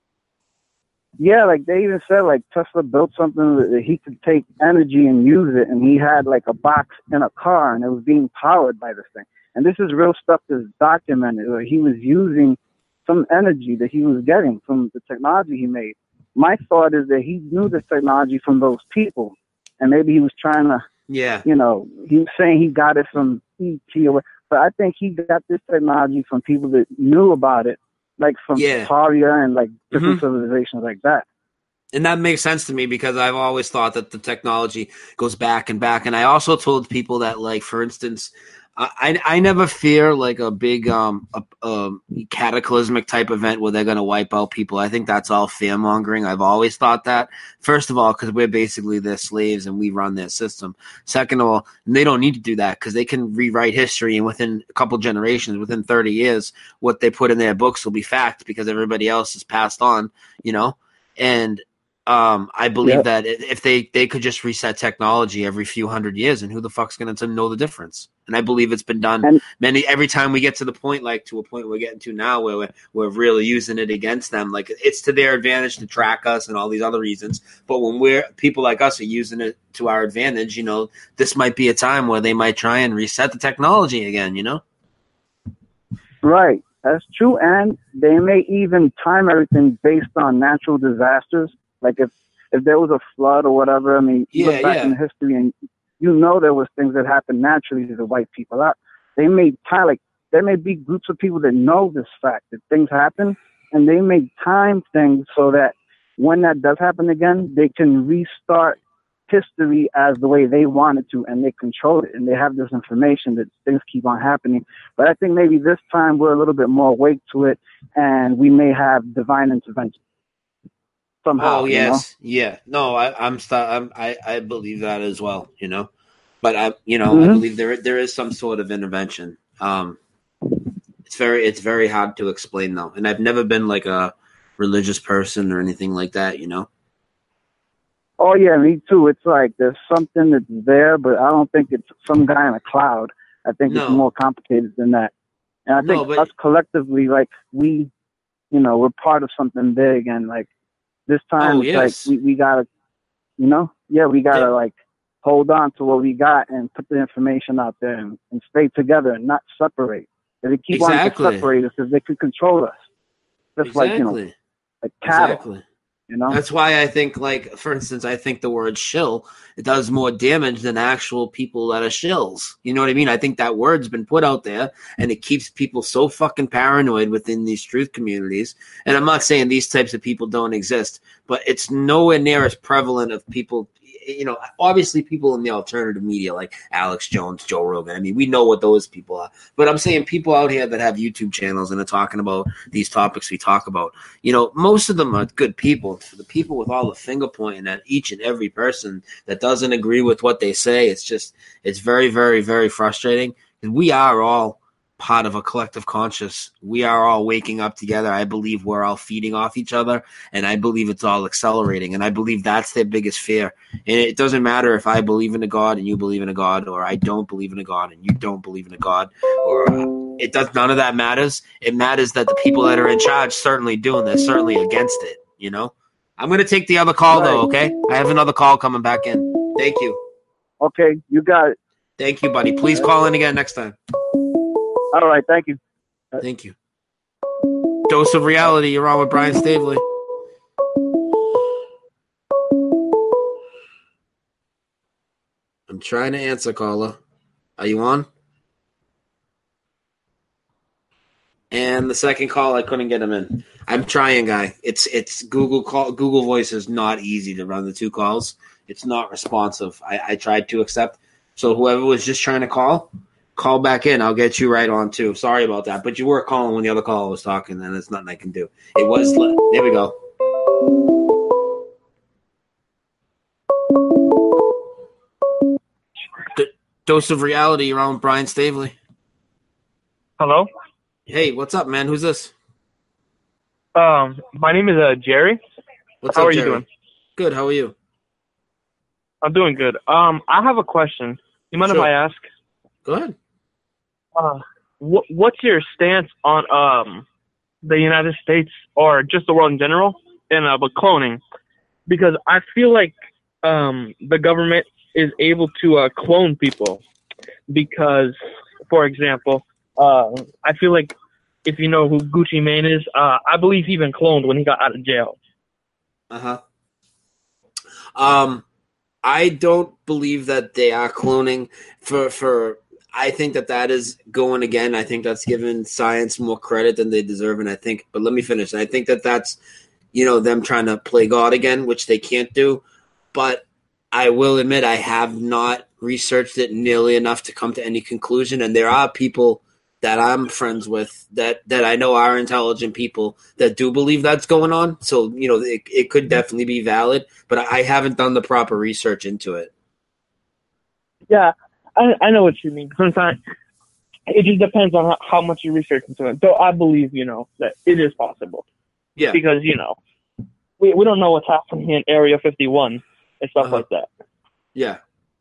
Yeah, like they even said, like Tesla built something that he could take energy and use it, and he had like a box in a car, and it was being powered by this thing. And this is real stuff that's documented. Where he was using some energy that he was getting from the technology he made. My thought is that he knew this technology from those people, and maybe he was trying to, Yeah. you know, he was saying he got it from E T or, but I think he got this technology from people that knew about it, like from Yeah. Taria and like different Mhm. civilizations like that. And that makes sense to me because I've always thought that the technology goes back and back. And I also told people that, like, for instance, I I never fear like a big um a, a cataclysmic type event where they're gonna wipe out people. I think that's all fear mongering. I've always thought that. First of all, because we're basically their slaves and we run their system. Second of all, they don't need to do that because they can rewrite history, and within a couple generations, within thirty years, what they put in their books will be fact because everybody else is passed on. You know, and Um, I believe Yep. that if they, they could just reset technology every few hundred years, and who the fuck's going to know the difference? And I believe it's been done And- many every time we get to the point, like to a point we're getting to now, where we're, we're really using it against them. Like it's to their advantage to track us and all these other reasons. But when we're people like us are using it to our advantage, you know, this might be a time where they might try and reset the technology again. You know, Right, that's true, and they may even time everything based on natural disasters. Like if if there was a flood or whatever, I mean, you Yeah, look back yeah. in history and you know there was things that happened naturally to wipe people out. They may time like there may be groups of people that know this fact that things happen, and they may time things so that when that does happen again, they can restart history as the way they want it to, and they control it, and they have this information that things keep on happening. But I think maybe this time we're a little bit more awake to it, and we may have divine intervention somehow. Oh you know? yes, yeah. No, I, I'm, st- I'm I, I believe that as well. You know, but I, you know, I Mhm. believe there there is some sort of intervention. Um, it's very it's very hard to explain though, and I've never been like a religious person or anything like that. You know. Oh yeah, me too. It's like there's something that's there, but I don't think it's some guy in a cloud. I think No. it's more complicated than that. And I No, think but- us collectively, like we, you know, we're part of something big, and like this time, Oh, it's yes. like we, we gotta, you know, yeah, we gotta Yeah. like hold on to what we got and put the information out there and, and stay together and not separate. If they keep Exactly. on to separate us, because they could control us, just like you know, Exactly. like cattle. Exactly. You know, That's why I think, like, for instance, I think the word shill, it does more damage than actual people that are shills. You know what I mean? I think that word's been put out there, and it keeps people so fucking paranoid within these truth communities. And I'm not saying these types of people don't exist, but it's nowhere near as prevalent of people. You know, obviously people in the alternative media like Alex Jones, Joe Rogan. I mean, we know what those people are. But I'm saying people out here that have YouTube channels and are talking about these topics we talk about, you know, most of them are good people. For the people with all the finger pointing at each and every person that doesn't agree with what they say, it's just, it's very, very, very frustrating. We are all part of a collective conscious. We are all waking up together. I believe we're all feeding off each other, and I believe it's all accelerating. And I believe that's their biggest fear. And it doesn't matter if I believe in a God and you believe in a God, or I don't believe in a God and you don't believe in a God, or uh, it does. None of that matters. It matters that the people that are in charge certainly doing this, certainly against it. You know. I'm gonna take the other call though. Okay, I have another call coming back in. Thank you. okay, you got it. Thank you, buddy. Please call in again next time. All right, thank you. Thank you. Dose of Reality. You're on with Brian Stavely. I'm trying to answer, caller. Are you on? And the second call, I couldn't get him in. I'm trying, guy. It's it's Google call. Google Voice is not easy to run the two calls. It's not responsive. I, I tried to accept. So whoever was just trying to call, call back in. I'll get you right on too. Sorry about that, but you were calling when the other caller was talking, and there's nothing I can do. It was. There we go. Dose of Reality around Brian Stavely. Hello? Hey, what's up, man? Who's this? Um, my name is uh, Jerry. What's How up, are Jerry? you doing? Good. How are you? I'm doing good. Um, I have a question. You mind Sure. if I ask? Go ahead. Uh, wh- what's your stance on um the United States or just the world in general and uh, but cloning? Because I feel like um the government is able to uh, clone people. Because, for example, uh, I feel like if you know who Gucci Mane is, uh, I believe he been cloned when he got out of jail. Uh huh. Um, I don't believe that they are cloning. For for, I think that that is going again. I think that's giving science more credit than they deserve. And I think, but let me finish. I think that that's, you know, them trying to play God again, which they can't do. But I will admit I have not researched it nearly enough to come to any conclusion. And there are people that I'm friends with that, that I know are intelligent people that do believe that's going on. So, you know, it, it could definitely be valid, but I haven't done the proper research into it. Yeah, I, I know what you mean. Sometimes it just depends on how, how much you research into it. Though I believe, you know, that it is possible. Yeah. Because, you know, we we don't know what's happening in Area fifty-one and stuff Uh-huh. like that. Yeah.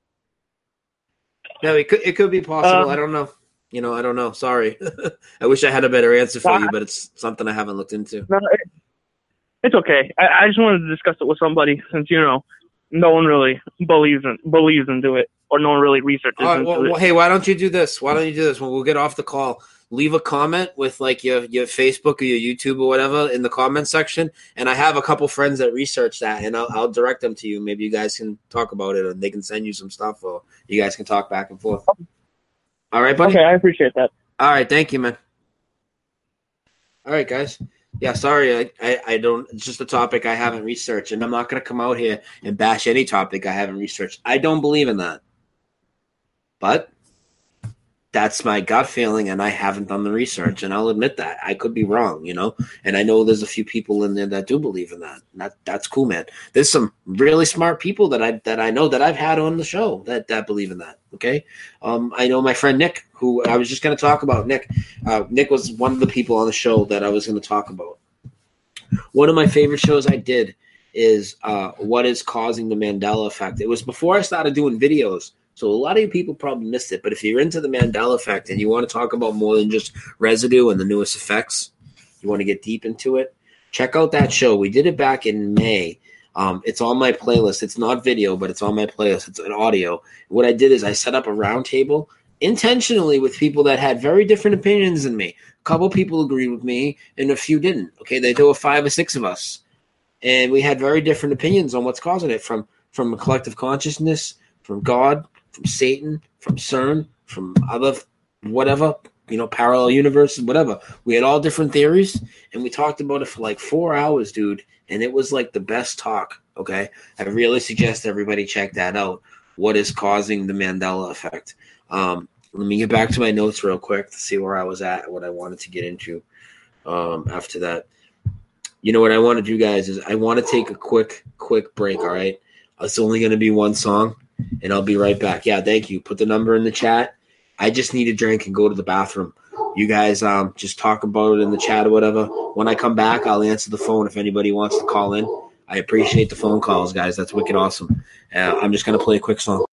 No, it could it could be possible. Um, I don't know. You know, I don't know. Sorry. I wish I had a better answer for Uh, you, but it's something I haven't looked into. No, it, it's okay. I, I just wanted to discuss it with somebody since, you know, no one really believes in believes into it or no one really researches All right, into well, it. well, hey, why don't you do this? Why don't you do this when we'll get off the call? Leave a comment with like your, your Facebook or your YouTube or whatever in the comment section. And I have a couple friends that research that, and I'll, I'll direct them to you. Maybe you guys can talk about it, and they can send you some stuff, or you guys can talk back and forth. All right, buddy? Okay, I appreciate that. All right, thank you, man. All right, guys. Yeah, sorry, I, I, I don't. It's just a topic I haven't researched, and I'm not going to come out here and bash any topic I haven't researched. I don't believe in that. But that's my gut feeling, and I haven't done the research, and I'll admit that. I could be wrong, you know, and I know there's a few people in there that do believe in that. And that that's cool, man. There's some really smart people that I that I know that I've had on the show that, that believe in that, okay? Um, I know my friend Nick, who I was just going to talk about. Nick, uh, Nick was one of the people on the show that I was going to talk about. One of my favorite shows I did is uh, What is Causing the Mandela Effect. It was before I started doing videos. So a lot of you people probably missed it, but if you're into the Mandela Effect and you want to talk about more than just residue and the newest effects, you want to get deep into it, check out that show. We did it back in May. Um, it's on my playlist. It's not video, but it's on my playlist. It's an audio. What I did is I set up a round table intentionally with people that had very different opinions than me. A couple people agreed with me and a few didn't. Okay, there were five or six of us. And we had very different opinions on what's causing it, from, from a collective consciousness, from God, from Satan, from CERN, from other whatever, you know, parallel universes, whatever. We had all different theories, and we talked about it for like four hours, dude, and it was like the best talk, okay? I really suggest everybody check that out. What is causing the Mandela Effect? Um, let me get back to my notes real quick to see where I was at, what I wanted to get into um, after that. You know what I want to do, guys, is I want to take a quick, quick break, all right? It's only going to be one song. And I'll be right back. Yeah, thank you. Put the number in the chat. I just need a drink and go to the bathroom. You guys um, just talk about it in the chat or whatever. When I come back, I'll answer the phone if anybody wants to call in. I appreciate the phone calls, guys. That's wicked awesome. Uh, I'm just going to play a quick song.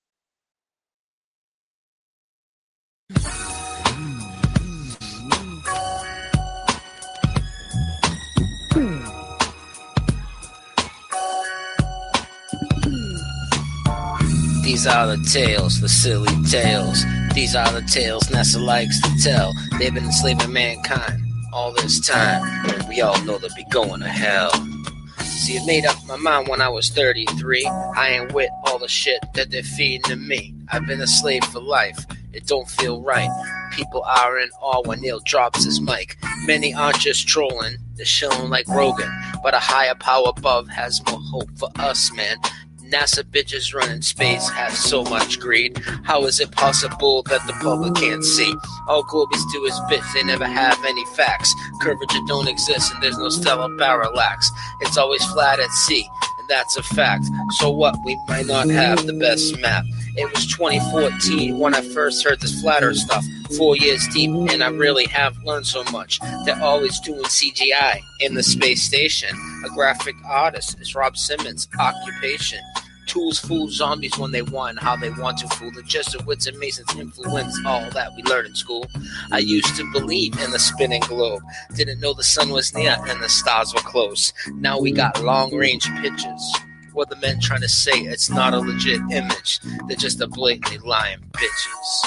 These are the tales, the silly tales. These are the tales NASA likes to tell. They've been enslaving mankind all this time, and we all know they'll be going to hell. See, I made up my mind when I was thirty-three. I ain't with all the shit that they're feeding to me. I've been a slave for life. It don't feel right. People are in awe when Neil drops his mic. Many aren't just trolling, they're shilling like Rogan. But a higher power above has more hope for us, man. NASA bitches running space have so much greed. How is it possible that the public can't see? All Globies do is bitch, they never have any facts. Curvature don't exist and there's no stellar parallax. It's always flat at sea, and that's a fact. So what? We might not have the best map. It was twenty fourteen when I first heard this flat earth stuff. Four years deep, and I really have learned so much. They're always doing C G I in the space station. A graphic artist is Rob Simmons' occupation. Tools fool zombies when they want and how they want to fool the Jesuits and Masons influence all that we learned in school. I used to believe in the spinning globe, didn't know the sun was near and the stars were close. Now we got long range pictures. What the men trying to say, it's not a legit image, they're just a blatantly lying bitches.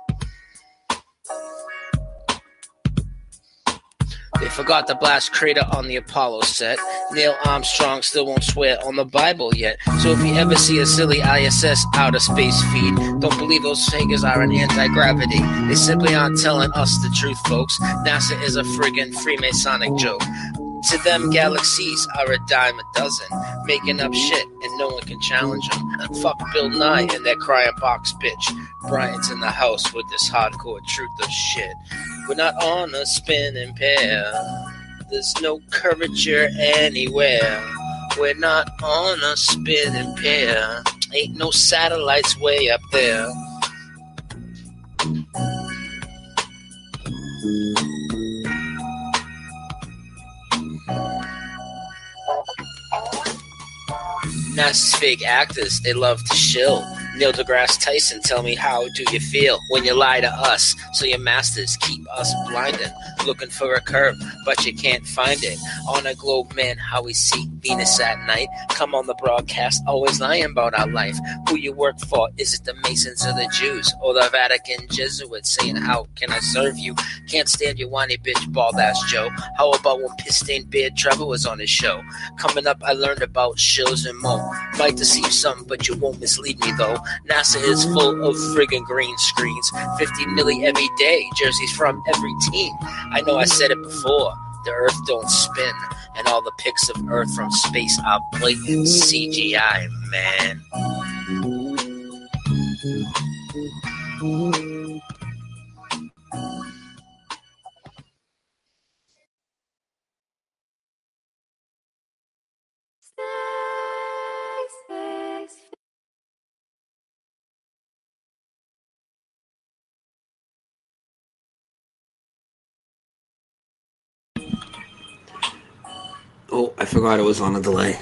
They forgot to blast Crater on the Apollo set. Neil Armstrong still won't swear on the Bible yet. So if you ever see a silly I S S outer space feed, don't believe those figures are an anti-gravity. They simply aren't telling us the truth, folks. NASA is a friggin' Freemasonic joke. To them, galaxies are a dime a dozen, making up shit and no one can challenge them. And fuck Bill Nye and that crying box bitch. Brian's in the house with this hardcore truth of shit. We're not on a spinning pair. There's no curvature anywhere. We're not on a spinning pair. Ain't no satellites way up there. NASA's fake actors, they love to shill. Neil deGrasse Tyson, tell me how do you feel when you lie to us? So your masters keep us blinded, looking for a curve, but you can't find it. On a globe, man, how we see Venus at night. Come on the broadcast, always lying about our life. Who you work for, is it the Masons or the Jews? Or the Vatican Jesuits saying, how can I serve you? Can't stand your whiny bitch, bald ass Joe. How about when Piss-Stained Beard Trevor was on his show? Coming up, I learned about shills and more. Might deceive some, but you won't mislead me though. NASA is full of friggin' green screens. fifty milli every day, jerseys from every team. I know I said it before, the earth don't spin. And all the pics of earth from space are blatant C G I, man. Oh, I forgot it was on a delay.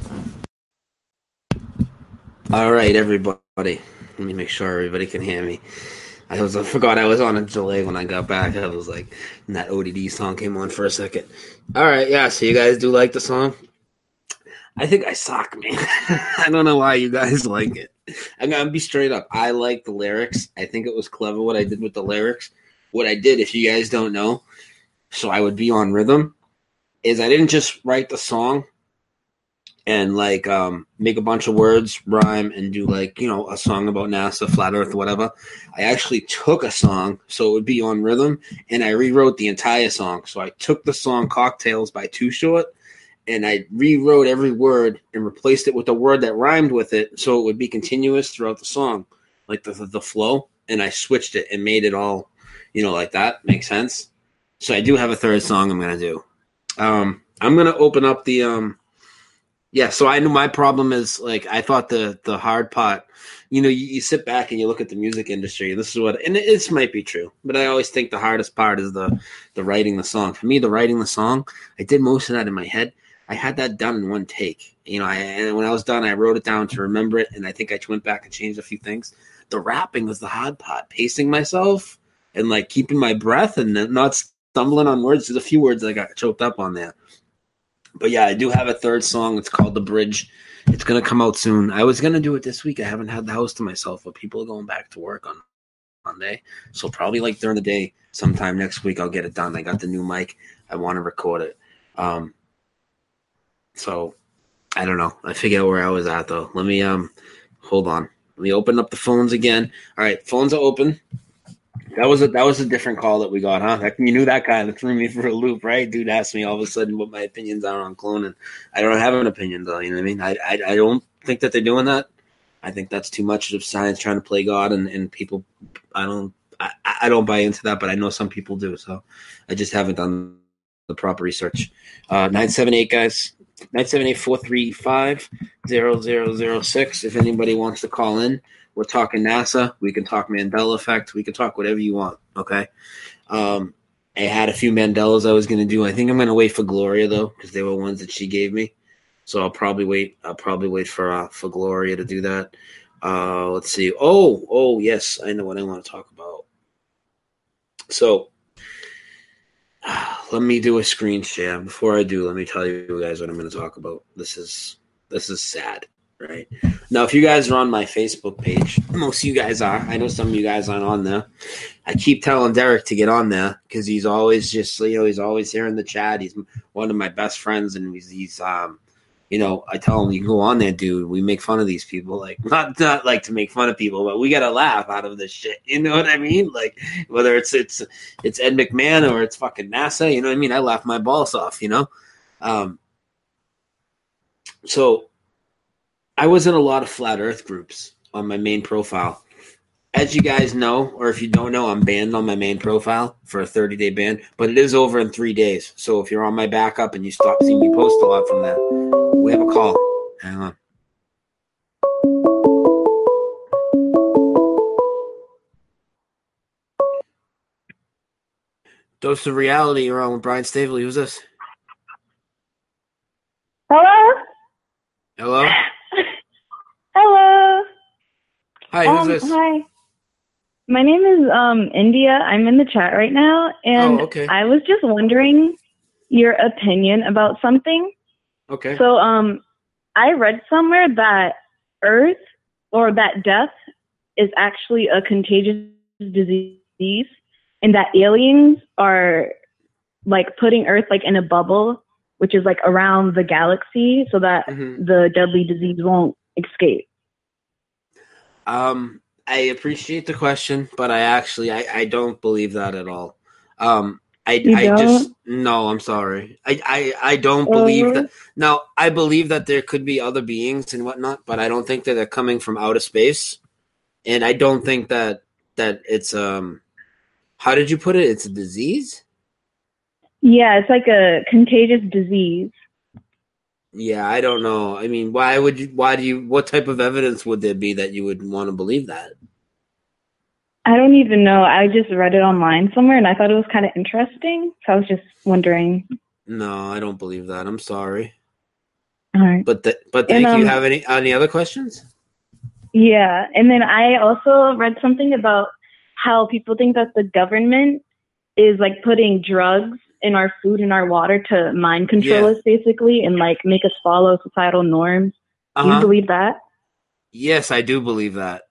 All right, everybody. Let me make sure everybody can hear me. I was I forgot I was on a delay when I got back. I was like, and that O D D song came on for a second. All right, yeah. So you guys do like the song? I think I suck, man. I don't know why you guys like it. I'm gonna be straight up. I like the lyrics. I think it was clever what I did with the lyrics. What I did, if you guys don't know, so I would be on rhythm, is I didn't just write the song and like um, make a bunch of words rhyme and do like, you know, a song about NASA, flat earth, whatever. I actually took a song so it would be on rhythm and I rewrote the entire song. So I took the song Cocktails by Too Short and I rewrote every word and replaced it with a word that rhymed with it so it would be continuous throughout the song, like the, the, the flow. And I switched it and made it all, you know, like that. Makes sense? So I do have a third song I'm going to do. Um, I'm going to open up the, um, yeah, so I know my problem is like, I thought the, the hard part, you know, you, you sit back and you look at the music industry. This is what, and it, this might be true, but I always think the hardest part is the, the writing the song. For me, the writing the song, I did most of that in my head. I had that done in one take. You know, I, and when I was done, I wrote it down to remember it. And I think I went back and changed a few things. The rapping was the hard part, pacing myself and like keeping my breath and not stumbling on words. There's a few words that I got choked up on there. But yeah, I do have a third song. It's called The Bridge. It's going to come out soon. I was going to do it this week. I haven't had the house to myself, but people are going back to work on Monday. So probably like during the day, sometime next week, I'll get it done. I got the new mic. I want to record it. Um, so I don't know. I figured out where I was at though. Let me, um, hold on. Let me open up the phones again. All right. Phones are open. That was a that was a different call that we got, huh? That, you knew that guy that threw me for a loop, right? Dude asked me all of a sudden what my opinions are on cloning. I don't have an opinion, though. You know what I mean? I I, I don't think that they're doing that. I think that's too much of science trying to play God, and, and people. I don't I, I don't buy into that, but I know some people do. So I just haven't done the proper research. Uh, nine seven eight guys, nine seven eight four three five zero zero zero six. If anybody wants to call in, We're talking NASA. We can talk Mandela effect. We can talk whatever you want. Okay. Um, I had a few Mandelas I was going to do. I think I'm going to wait for Gloria though, because they were ones that she gave me. So I'll probably wait. I'll probably wait for uh, for Gloria to do that. Uh, let's see. Oh, oh yes, I know what I want to talk about. So uh, let me do a screen share. Before I do, let me tell you guys what I'm going to talk about. This is this is sad, right? Now, if you guys are on my Facebook page, most of you guys are. I know some of you guys aren't on there. I keep telling Derek to get on there because he's always just, you know, he's always here in the chat. He's one of my best friends, and he's, he's um, you know, I tell him, you can go on there, dude. We make fun of these people. Like, not not like to make fun of people, but we got to laugh out of this shit. You know what I mean? Like, whether it's it's it's Ed McMahon or it's fucking NASA, you know what I mean? I laugh my balls off, you know? Um, so I was in a lot of flat earth groups on my main profile. As you guys know, or if you don't know, I'm banned on my main profile for a thirty-day ban, but it is over in three days. So if you're on my backup and you stop seeing me post a lot from that, we have a call. Hang on. Dose of Reality, you're on with Brian Staveley. Who's this? Hello? Hello? Hello. Hi, who's um, this? Hi. My name is um, India. I'm in the chat right now, and Oh, okay. I was just wondering your opinion about something. Okay. So um, I read somewhere that Earth or that death is actually a contagious disease, and that aliens are like putting Earth like in a bubble, which is like around the galaxy, so that Mhm. the deadly disease won't escape. Um, I appreciate the question, but I actually I, I don't believe that at all. Um, I You I just don't? no, I'm sorry. I I, I don't believe Uh, that. Now, I believe that there could be other beings and whatnot, but I don't think that they're coming from outer space, and I don't think that that it's um. How did you put it? It's a disease. Yeah, it's like a contagious disease. Yeah, I don't know. I mean, why would you? Why do you? What type of evidence would there be that you would want to believe that? I don't even know. I just read it online somewhere, and I thought it was kind of interesting. So I was just wondering. No, I don't believe that. I'm sorry. All right. But th- but And, thank you. um, Have any any other questions? Yeah, and then I also read something about how people think that the government is like putting drugs in our food and our water to mind control Yeah. us, basically, and like make us follow societal norms. Do you Uh-huh. believe that? Yes, I do believe that.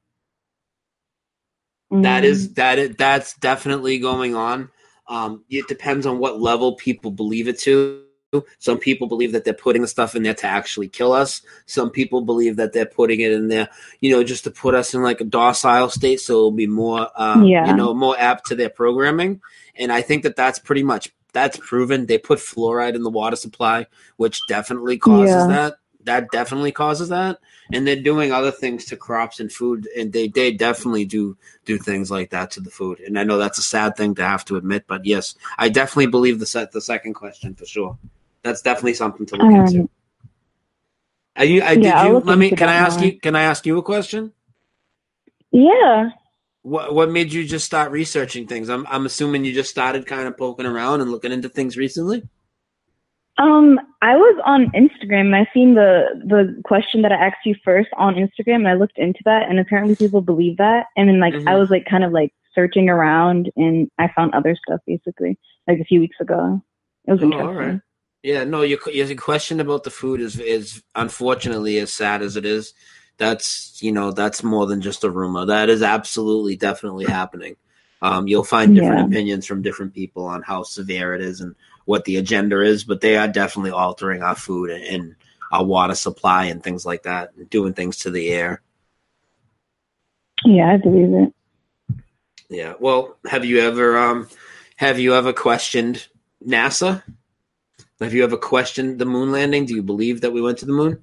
That is that is that's definitely going on. Um, it depends on what level people believe it to. Some people believe that they're putting the stuff in there to actually kill us. Some people believe that they're putting it in there, you know, just to put us in like a docile state, so it'll be more, um, Yeah. you know, more apt to their programming. And I think that that's pretty much that's proven. They put fluoride in the water supply, which definitely causes Yeah. that. That definitely causes that. And they're doing other things to crops and food, and they they definitely do do things like that to the food. And I know that's a sad thing to have to admit, but yes, I definitely believe the set the second question for sure. That's definitely something to look Um, into. Are you? I, did yeah, I'll you? look Let me. into Can I that ask more. you? Can I ask you a question? Yeah. What What made you just start researching things? I'm I'm assuming you just started kind of poking around and looking into things recently. Um, I was on Instagram and I seen the the question that I asked you first on Instagram, and I looked into that, and apparently people believe that. And then like I Mhm. was like kind of like searching around, and I found other stuff basically like a few weeks ago. It was Oh, all interesting. right. Yeah, no, your your question about the food is is unfortunately as sad as it is. That's you know that's more than just a rumor. That is absolutely definitely happening. Um, you'll find different Yeah. opinions from different people on how severe it is and what the agenda is, but they are definitely altering our food and, and our water supply and things like that, and doing things to the air. Yeah, I believe it. Yeah. Well, have you ever um have you ever questioned NASA? Have you ever questioned the moon landing? Do you believe that we went to the moon?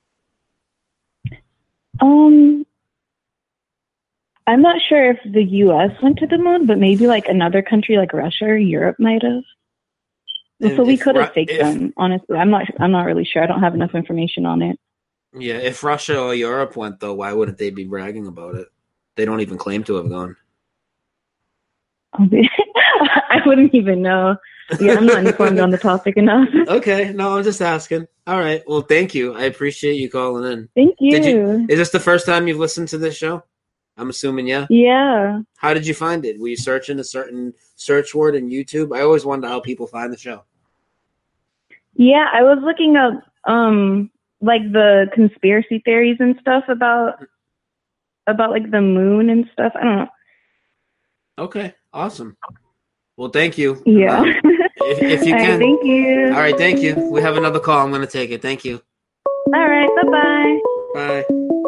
Um, I'm not sure if the U S went to the moon, but maybe like another country like Russia or Europe might have. And So we if could Ru- have faked if- them. Honestly, I'm not. I'm not really sure. I don't have enough information on it. Yeah, if Russia or Europe went, though, why wouldn't they be bragging about it? They don't even claim to have gone. I wouldn't even know. Yeah, I'm not informed on the topic enough. Okay, no, I'm just asking. All right, well, thank you. I appreciate you calling in. Thank you. Did you. Is this the first time you've listened to this show? I'm assuming, yeah? Yeah. How did you find it? Were you searching a certain search word in YouTube? I always wonder how people find the show. Yeah, I was looking up um like the conspiracy theories and stuff about about like the moon and stuff. I don't know. Okay, awesome. Well, thank you. Yeah. Um, if, if you All right, can. thank you. All right, thank you. We have another call. I'm going to take it. Thank you. All right, bye-bye. Bye.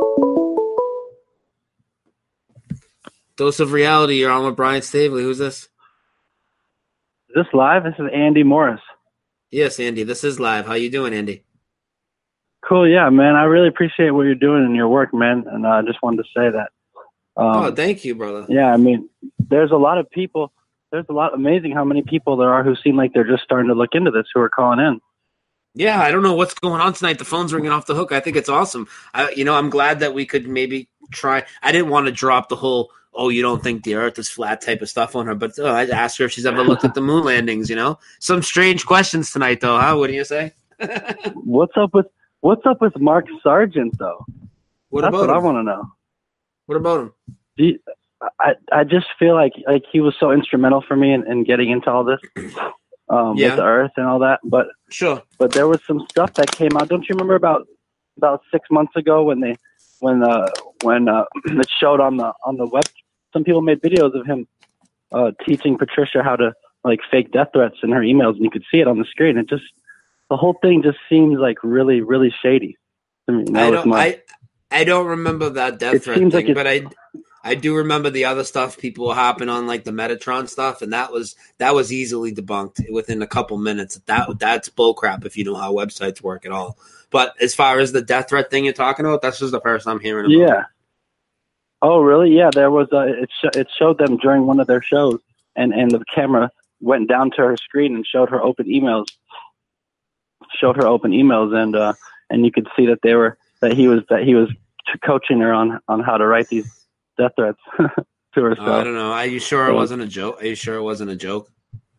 Dose of Reality, you're on with Brian Stavely. Who's this? Is this live? This is Andy Morris. Yes, Andy. This is live. How you doing, Andy? Cool, yeah, man. I really appreciate what you're doing in your work, man. And I just wanted to say that. Um, oh, thank you, brother. Yeah, I mean, there's a lot of people. There's a lot amazing how many people there are who seem like they're just starting to look into this, who are calling in. Yeah, I don't know what's going on tonight. The phone's ringing off the hook. I think it's awesome. I, you know, I'm glad that we could maybe try. I didn't want to drop the whole, oh, you don't think the Earth is flat type of stuff on her, but uh, I asked her if she's ever looked at the moon landings. You know, some strange questions tonight, though. Huh? What do you say? What's up with What's up with Mark Sargent, though? What That's about what him? I want to know. What about him? Do you, I I just feel like like he was so instrumental for me in, in getting into all this, um, Yeah. with the Earth and all that. But sure, but there was some stuff that came out. Don't you remember about about six months ago when they when uh when uh it showed on the on the web? Some people made videos of him uh teaching Patricia how to like fake death threats in her emails, and you could see it on the screen. It just the whole thing just seems like really really shady to me. That I was don't. my- I I don't remember that death It threat seems thing, like but I I do remember the other stuff people were hopping on, like the Metatron stuff, and that was that was easily debunked within a couple minutes. That that's bullcrap if you know how websites work at all. But as far as the death threat thing you're talking about, that's just the first I'm hearing about. Yeah. Oh, really? Yeah, there was a, it, sh- it showed them during one of their shows, and, and the camera went down to her screen and showed her open emails, showed her open emails, and uh, and you could see that they were that he was that he was t- coaching her on, on how to write these death threats to herself. Oh, I don't know. Are you sure it So- wasn't a joke? Are you sure it wasn't a joke?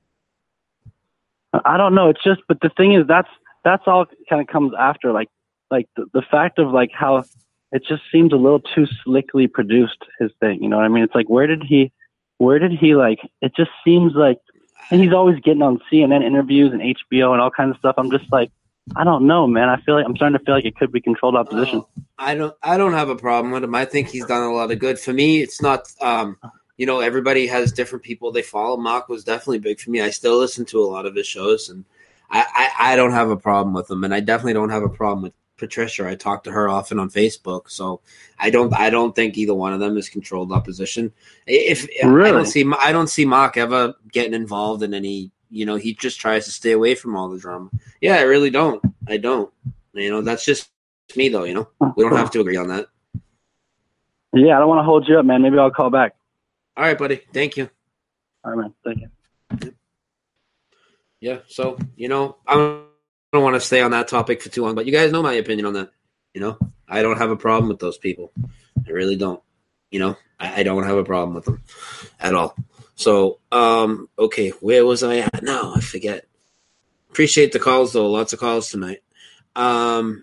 I don't know. It's just, but the thing is, that's that's all kind of comes after, like, like the, the fact of like how it just seems a little too slickly produced. His thing, you know what I mean? It's like, where did he, where did he like? It just seems like, and he's always getting on C N N interviews and H B O and all kinds of stuff. I'm just like, I don't know, man. I feel like I'm starting to feel like it could be controlled opposition. I don't I don't have a problem with him. I think he's done a lot of good. For me, it's not um you know, everybody has different people they follow. Mark was definitely big for me. I still listen to a lot of his shows, and I, I, I don't have a problem with him, and I definitely don't have a problem with Patricia. I talk to her often on Facebook, so I don't I don't think either one of them is controlled opposition. If I Really? don't see I don't see Mark ever getting involved in any, you know, he just tries to stay away from all the drama. Yeah, I really don't. I don't. You know, that's just me though, you know. We don't have to agree on that. Yeah, I don't want to hold you up, man. Maybe I'll call back. All right, buddy. Thank you. All right, man. Thank you. Yeah, so, you know, I don't, I don't want to stay on that topic for too long, but you guys know my opinion on that. You know, I don't have a problem with those people. I really don't. You know, I, I don't have a problem with them at all. So, um, okay, where was I at now? I forget. Appreciate the calls, though. Lots of calls tonight. Um,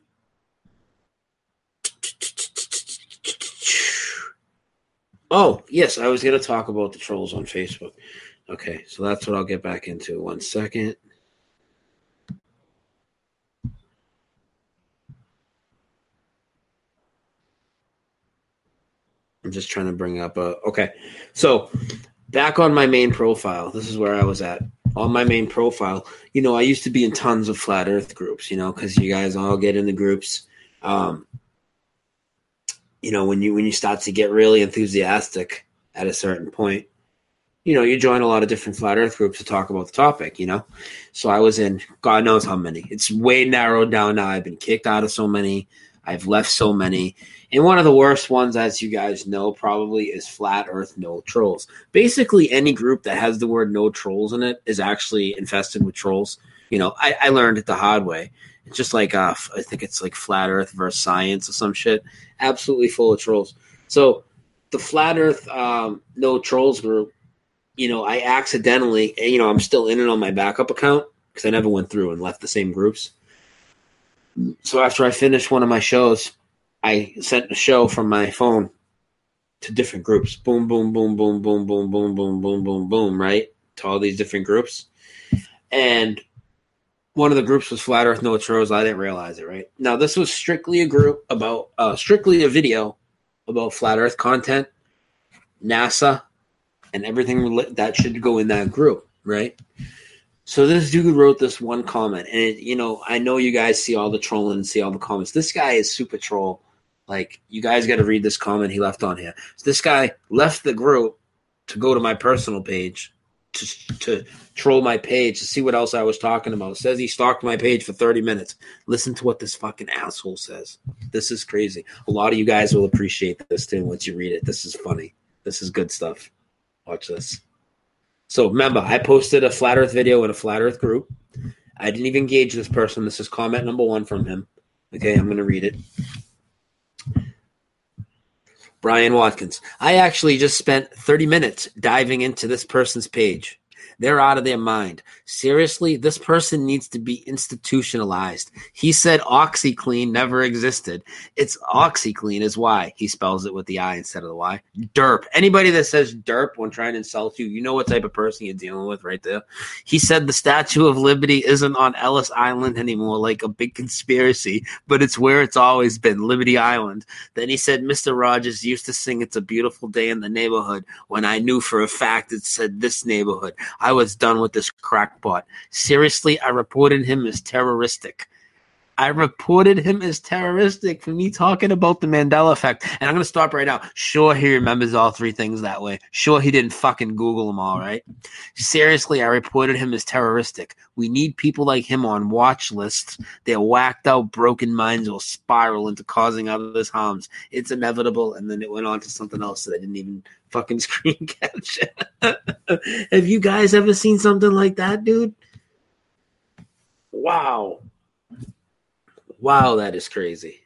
oh, yes, I was going to talk about the trolls on Facebook. Okay, so that's what I'll get back into. One second. I'm just trying to bring up a... Okay, so back on my main profile, this is where I was at. On my main profile, you know, I used to be in tons of flat earth groups, you know, because you guys all get in the groups. Um, you know, when you when you start to get really enthusiastic at a certain point, you know, you join a lot of different flat earth groups to talk about the topic, you know. So I was in God knows how many. It's way narrowed down now. I've been kicked out of so many. I've left so many. And one of the worst ones, as you guys know, probably is Flat Earth No Trolls. Basically, any group that has the word no trolls in it is actually infested with trolls. You know, I, I learned it the hard way. It's just like uh, I think it's like Flat Earth versus Science or some shit. Absolutely full of trolls. So the Flat Earth um, No Trolls group, you know, I accidentally, you know, I'm still in it on my backup account because I never went through and left the same groups. So after I finished one of my shows, I sent a show from my phone to different groups. Boom, boom, boom, boom, boom, boom, boom, boom, boom, boom, boom, right? To all these different groups. And one of the groups was Flat Earth No Trolls. I didn't realize it, right? Now, this was strictly a group about, uh, strictly a video about Flat Earth content, NASA, and everything that should go in that group, right? So this dude wrote this one comment, and it, you know, I know you guys see all the trolling and see all the comments. This guy is super troll. Like, you guys got to read this comment he left on here. So this guy left the group to go to my personal page to to troll my page to see what else I was talking about. Says he stalked my page for thirty minutes. Listen to what this fucking asshole says. This is crazy. A lot of you guys will appreciate this too once you read it. This is funny. This is good stuff. Watch this. So remember, I posted a Flat Earth video in a Flat Earth group. I didn't even engage this person. This is comment number one from him. Okay, I'm going to read it. Brian Watkins. I actually just spent thirty minutes diving into this person's page. They're out of their mind. Seriously, this person needs to be institutionalized. He said OxyClean never existed. It's OxyClean is why. He spells it with the I instead of the Y. Derp. Anybody that says derp when trying to insult you, you know what type of person you're dealing with right there. He said the Statue of Liberty isn't on Ellis Island anymore, like a big conspiracy, but it's where it's always been, Liberty Island. Then he said Mister Rogers used to sing It's a Beautiful Day in the Neighborhood when I knew for a fact it said this neighborhood. I was done with this crackpot. Seriously, I reported him as terroristic. I reported him as terroristic for me talking about the Mandela effect. And I'm going to stop right now. Sure, he remembers all three things that way. Sure, he didn't fucking Google them all, right? Seriously, I reported him as terroristic. We need people like him on watch lists. Their whacked out, broken minds will spiral into causing others harms. It's inevitable. And then it went on to something else that I didn't even fucking screen capture. Have you guys ever seen something like that, dude? Wow. Wow, that is crazy.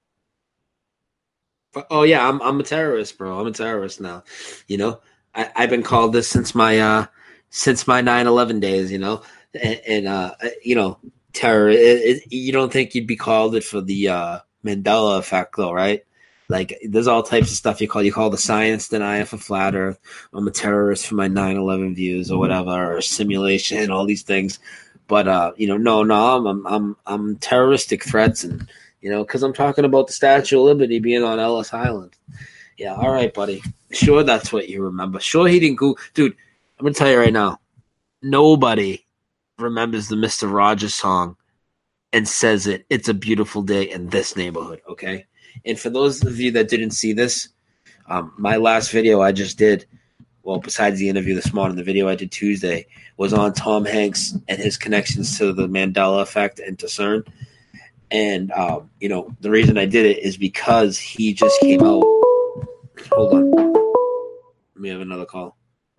Oh yeah, I'm I'm a terrorist, bro. I'm a terrorist now. You know, I, I've been called this since my uh since my nine eleven days. You know, and, and uh you know, terror. It, it, you don't think you'd be called it for the uh, Mandela effect, though, right? Like, there's all types of stuff you call. You call the science denier for flat Earth. I'm a terrorist for my nine eleven views, or whatever, or simulation, all these things. But uh, you know, no, no, I'm I'm I'm, I'm terroristic threats, and you know, because I'm talking about the Statue of Liberty being on Ellis Island. Yeah, all right, buddy. Sure, that's what you remember. Sure, he didn't go, dude. I'm gonna tell you right now, nobody remembers the Mister Rogers song and says it. It's a beautiful day in this neighborhood. Okay. And for those of you that didn't see this, um, my last video I just did, well, besides the interview this morning, the video I did Tuesday was on Tom Hanks and his connections to the Mandela effect and to CERN. And, um, you know, the reason I did it is because he just came out. Hold on. Let me have another call.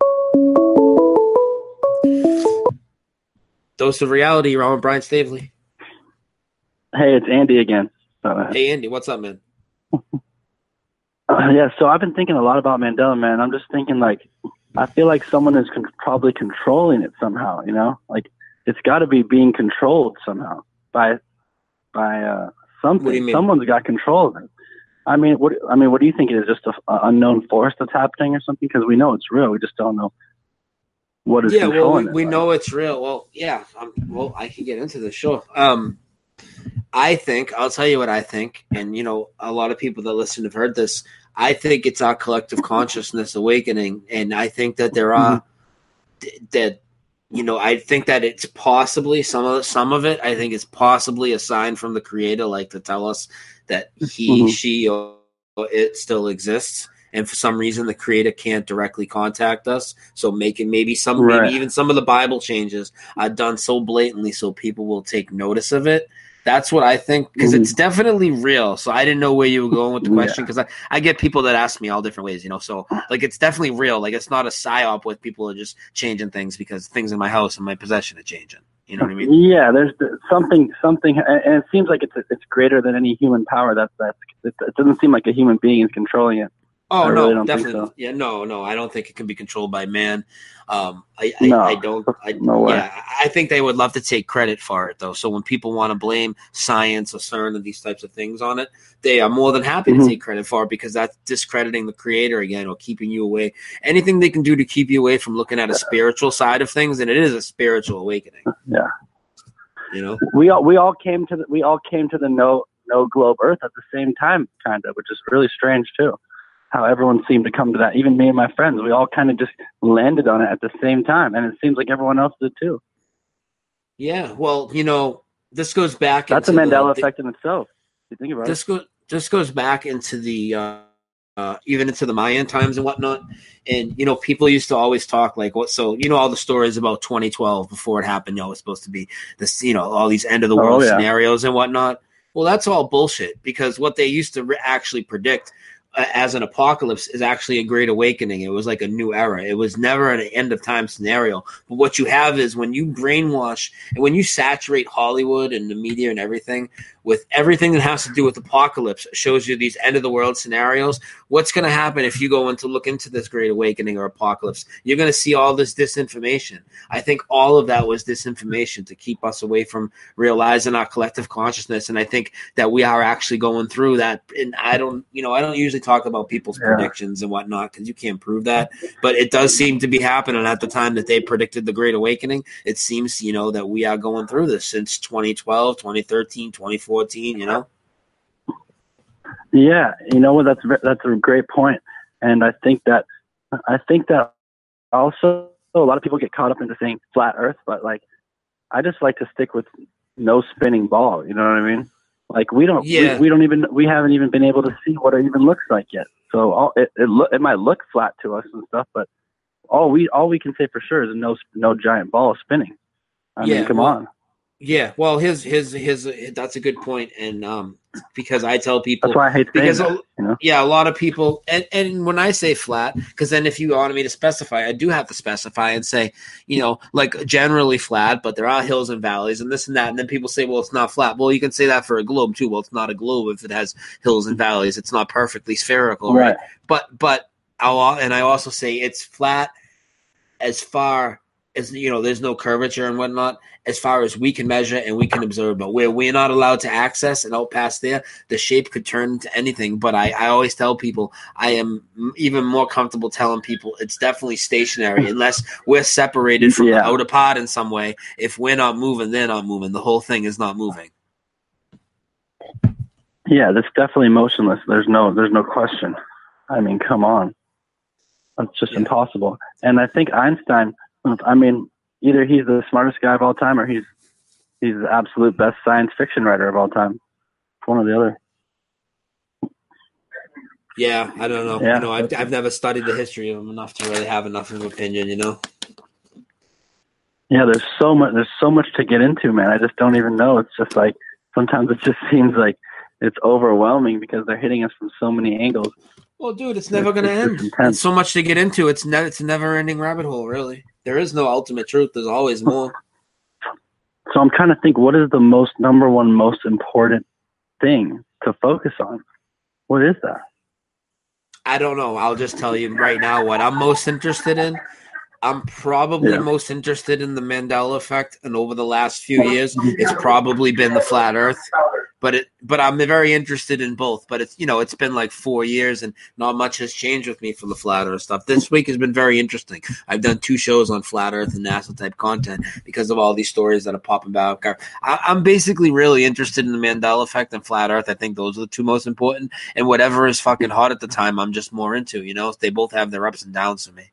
Dose of Reality, you're on with Brian Stavely. Hey, it's Andy again. Uh, hey, Andy, what's up, man? Uh, yeah, so I've been thinking a lot about Mandela, man. I'm just thinking, like, I feel like someone is con- probably controlling it somehow, you know? Like, it's got to be being controlled somehow by by uh, something. What do you mean? Someone's got control of it. I mean, what I mean, what do you think it is? Just an unknown force that's happening or something? Because we know it's real. We just don't know what is yeah, well, we, controlling it. we like. know it's real. Well, yeah. Um, well, I can get into this, sure. Um, I think, I'll tell you what I think, and, you know, a lot of people that listen have heard this. I think it's our collective consciousness awakening, and I think that there are mm-hmm. that, you know, I think that it's possibly some of some of it. I think it's possibly a sign from the Creator, like to tell us that he, mm-hmm. she, or it still exists, and for some reason the Creator can't directly contact us. So making maybe some, right. maybe even some of the Bible changes are done so blatantly so people will take notice of it. That's what I think, because it's definitely real. So I didn't know where you were going with the question, because yeah. I, I get people that ask me all different ways, you know. So, like, it's definitely real. Like, it's not a psyop with people are just changing things because things in my house and my possession are changing, You know what I mean? Yeah, there's th- something, something, and it seems like it's it's greater than any human power. That's that's. It, it doesn't seem like a human being is controlling it. Oh I no, really don't definitely. think so. Yeah, no, no. I don't think it can be controlled by man. Um, I, I, No, I don't. I, no way. Yeah, I think they would love to take credit for it though. So when people want to blame science or CERN and these types of things on it, they are more than happy Mhm. to take credit for it because that's discrediting the creator again or keeping you away. Anything they can do to keep you away from looking at a spiritual side of things, and it is a spiritual awakening. Yeah. You know. We all we all came to the we all came to the no no globe Earth at the same time, kind of, which is really strange too. How everyone seemed to come to that. Even me and my friends, we all kind of just landed on it at the same time, and it seems like everyone else did too. Yeah. Well, you know, this goes back. That's a into the- Mandela the- effect in itself. If you think about this it. go this goes back into the uh, uh, even into the Mayan times and whatnot. And you know, people used to always talk like, "What?" So you know, all the stories about twenty twelve before it happened. You know, it was supposed to be this. You know, all these end of the world Oh, yeah. scenarios and whatnot. Well, that's all bullshit because what they used to re- actually predict uh, as an apocalypse is actually a great awakening. It was like a new era. It was never an end of time scenario. But what you have is when you brainwash and when you saturate Hollywood and the media and everything with everything that has to do with apocalypse, it shows you these end of the world scenarios. What's going to happen if you go in to look into this great awakening or apocalypse? You're going to see all this disinformation. I think all of that was disinformation to keep us away from realizing our collective consciousness. And I think that we are actually going through that. And I don't, you know, I don't usually talk about people's Yeah. predictions and whatnot because you can't prove that. But it does seem to be happening at the time that they predicted the Great Awakening. It seems, you know, that we are going through this since twenty twelve, twenty thirteen, twenty fourteen, you know? Yeah, you know what? That's ve- that's a great point, and I think that I think that also a lot of people get caught up into saying flat Earth, but like I just like to stick with no spinning ball. You know what I mean? Like we don't, Yeah. we, we don't even, we haven't even been able to see what it even looks like yet. So all, it it, lo- it might look flat to us and stuff, but all we all we can say for sure is no no giant ball spinning. I Yeah, mean, come well, on. Yeah, well, his his his that's a good point, and um, because I tell people That's why I hate saying because that, a, you know? yeah, a lot of people, and and when I say flat, because then if you wanted me to specify, I do have to specify and say, you know, like generally flat, but there are hills and valleys and this and that, and then people say, well, it's not flat. Well, you can say that for a globe too. Well, it's not a globe if it has hills and valleys. It's not perfectly spherical, right? Right. But but I'll and I also say it's flat as far as, you know, there's no curvature and whatnot as far as we can measure and we can observe. But where we're not allowed to access and out past there, the shape could turn into anything. But I, I always tell people, I am even more comfortable telling people it's definitely stationary unless we're separated from Yeah. the outer pod in some way. If we're not moving, they're not moving. The whole thing is not moving. Yeah, that's definitely motionless. There's no there's no question. I mean, come on. That's just impossible. And I think Einstein, I mean, either he's the smartest guy of all time or he's he's the absolute best science fiction writer of all time. One or the other. Yeah, I don't know. Yeah. You know, I've, I've never studied the history of them enough to really have enough of an opinion, you know? Yeah, there's so much there's so much to get into, man. I just don't even know. It's just like sometimes it just seems like it's overwhelming because they're hitting us from so many angles. Well, dude, it's never going to It's end. just It's intense. so much to get into. It's ne- it's a never-ending rabbit hole, really. There is no ultimate truth. There's always more. So I'm trying to think, what is the most number one most important thing to focus on? What is that? I don't know. I'll just tell you right now what I'm most interested in. I'm probably Yeah. most interested in the Mandela effect, and over the last few years, it's probably been the flat Earth. But it, but I'm very interested in both. But it's, you know, it's been like four years, and not much has changed with me for the flat Earth stuff. This week has been very interesting. I've done two shows on flat Earth and NASA type content because of all these stories that are popping back. I, I'm basically really interested in the Mandela effect and flat Earth. I think those are the two most important. And whatever is fucking hot at the time, I'm just more into. You know, they both have their ups and downs for me.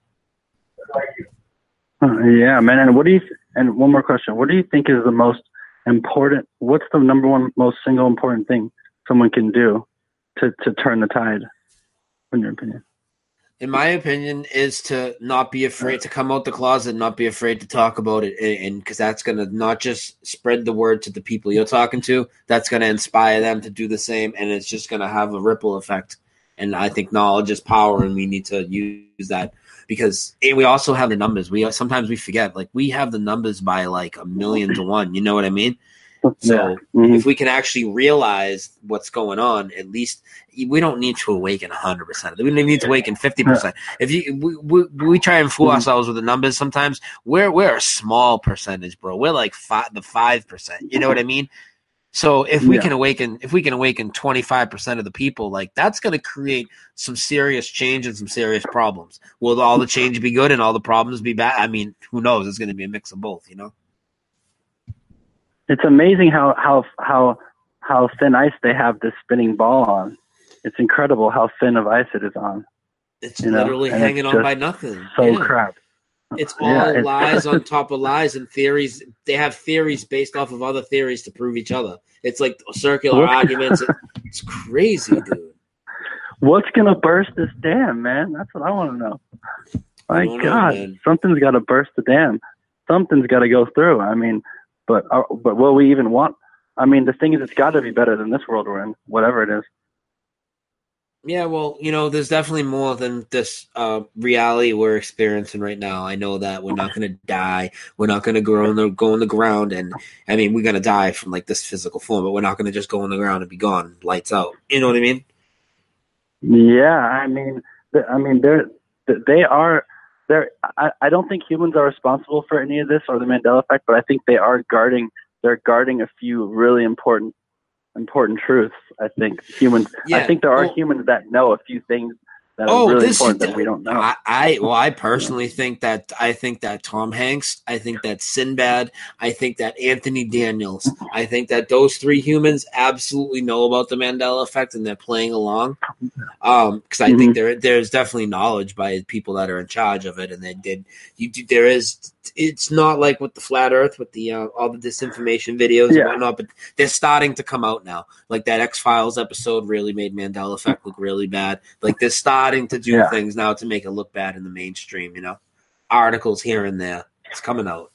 Uh, Yeah, man. And what do you? And one more question: what do you think is the most important? What's the number one most single important thing someone can do to to turn the tide? In your opinion? In my opinion, is to not be afraid to come out the closet, not be afraid to talk about it, and because that's going to not just spread the word to the people you're talking to, that's going to inspire them to do the same, and it's just going to have a ripple effect. And I think knowledge is power, and we need to use that because and we also have the numbers. We sometimes we forget, like we have the numbers by like a million to one. You know what I mean? So Yeah. Mm-hmm. if we can actually realize what's going on, at least we don't need to awaken one hundred percent. We don't even need to awaken fifty percent. If you we, we, we try and fool Mm-hmm. ourselves with the numbers sometimes, we're we're a small percentage, bro. We're like five, the five percent. You know what I mean? So if we Yeah. can awaken if we can awaken twenty-five percent of the people, like that's going to create some serious change and some serious problems. Will all the change be good and all the problems be bad? I mean, who knows? It's going to be a mix of both, you know? It's amazing how, how, how, how thin ice they have this spinning ball on. It's incredible how thin of ice it is on. It's you know? literally And hanging it's on just by nothing. So Yeah. crap. It's all Yeah, it's- lies on top of lies and theories. They have theories based off of other theories to prove each other. It's like circular What's- arguments. It's crazy, dude. What's gonna burst this dam, man? That's what I want to know. My don't know, God, man. something's got to burst the dam. Something's got to go through. I mean, but uh, but will we even want? I mean, the thing is, it's got to be better than this world we're in, whatever it is. Yeah, well, you know, there's definitely more than this uh, reality we're experiencing right now. I know that we're not going to die. We're not going to go on the go on the ground, and I mean, we're going to die from like this physical form, but we're not going to just go on the ground and be gone, lights out. You know what I mean? Yeah, I mean, th- I mean, they're they are they're. I, I don't think humans are responsible for any of this or the Mandela effect, but I think they are guarding. They're guarding a few really important important truths. I think humans. Yeah, I think there are well- humans that know a few things that are Oh, really this important is that we don't know. I, I well, I personally think that I think that Tom Hanks, I think that Sinbad, I think that Anthony Daniels, I think that those three humans absolutely know about the Mandela effect and they're playing along. Um, because I think there there's definitely knowledge by people that are in charge of it, and they did. You do, there is. It's not like with the flat Earth with the uh, all the disinformation videos Yeah. and whatnot, but they're starting to come out now. Like that X Files episode really made Mandela effect look really bad. Like they're starting to do Yeah. things now to make it look bad in the mainstream. You know, articles here and there. It's coming out.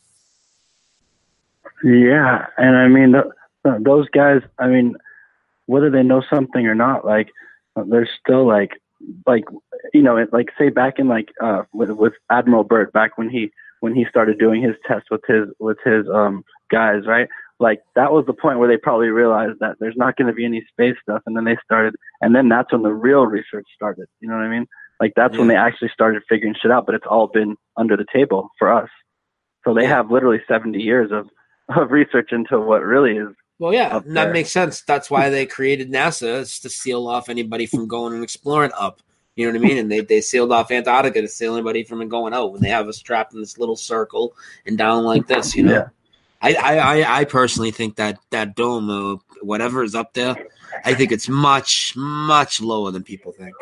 Yeah, and I mean th- th- those guys. I mean, whether they know something or not, like they're still like, like you know, it, like say back in like uh with, with Admiral Byrd back when he when he started doing his test with his with his um guys, right? Like that was the point where they probably realized that there's not going to be any space stuff, and then they started, and then that's when the real research started. You know what I mean? Like that's when Yeah. they actually started figuring shit out. But it's all been under the table for us. So they have literally seventy years of of research into what really is. Well, yeah, up and that there. makes sense. That's why they created NASA, is to seal off anybody from going and exploring up. You know what I mean? And they, they sealed off Antarctica to seal anybody from going out. When they have us trapped in this little circle and down like this, you know. Yeah. I, I, I, I personally think that that dome, uh, whatever is up there, I think it's much, much lower than people think.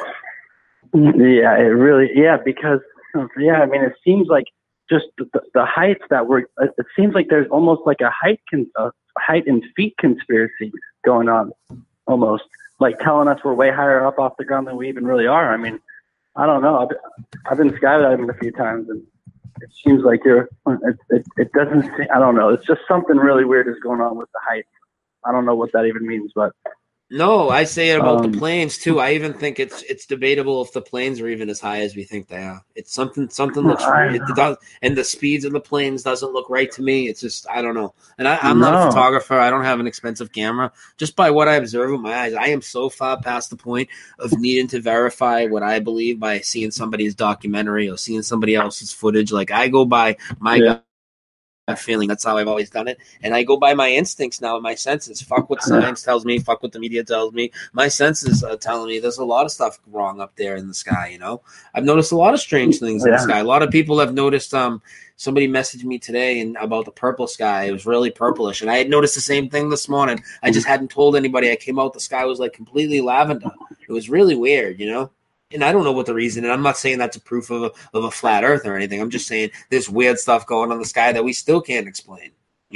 Yeah, it really, yeah, because, yeah, I mean, it seems like just the, the heights that were, it seems like there's almost like a height, con, a height and feet conspiracy going on, almost, like telling us we're way higher up off the ground than we even really are. I mean, I don't know. I've, I've been skydiving a few times, and it seems like you're, it, it, it doesn't seem, I don't know. It's just something really weird is going on with the height. I don't know what that even means, but. No, I say it about Um, the planes too. I even think it's it's debatable if the planes are even as high as we think they are. It's something something looks I it does, and the speeds of the planes doesn't look right to me. It's just I don't know. And I, I'm not a No. photographer. I don't have an expensive camera. Just by what I observe with my eyes, I am so far past the point of needing to verify what I believe by seeing somebody's documentary or seeing somebody else's footage. Like I go by my Yeah. gut feeling. That's how I've always done it. And I go by my instincts now and my senses. Fuck what science tells me. Fuck what the media tells me. My senses are telling me there's a lot of stuff wrong up there in the sky, you know? I've noticed a lot of strange things in Yeah. the sky. A lot of people have noticed um somebody messaged me today and about the purple sky. It was really purplish. And I had noticed the same thing this morning. I just hadn't told anybody. I came out, the sky was like completely lavender. It was really weird, you know? And I don't know what the reason, and I'm not saying that's a proof of a, of a flat earth or anything. I'm just saying there's weird stuff going on in the sky that we still can't explain, you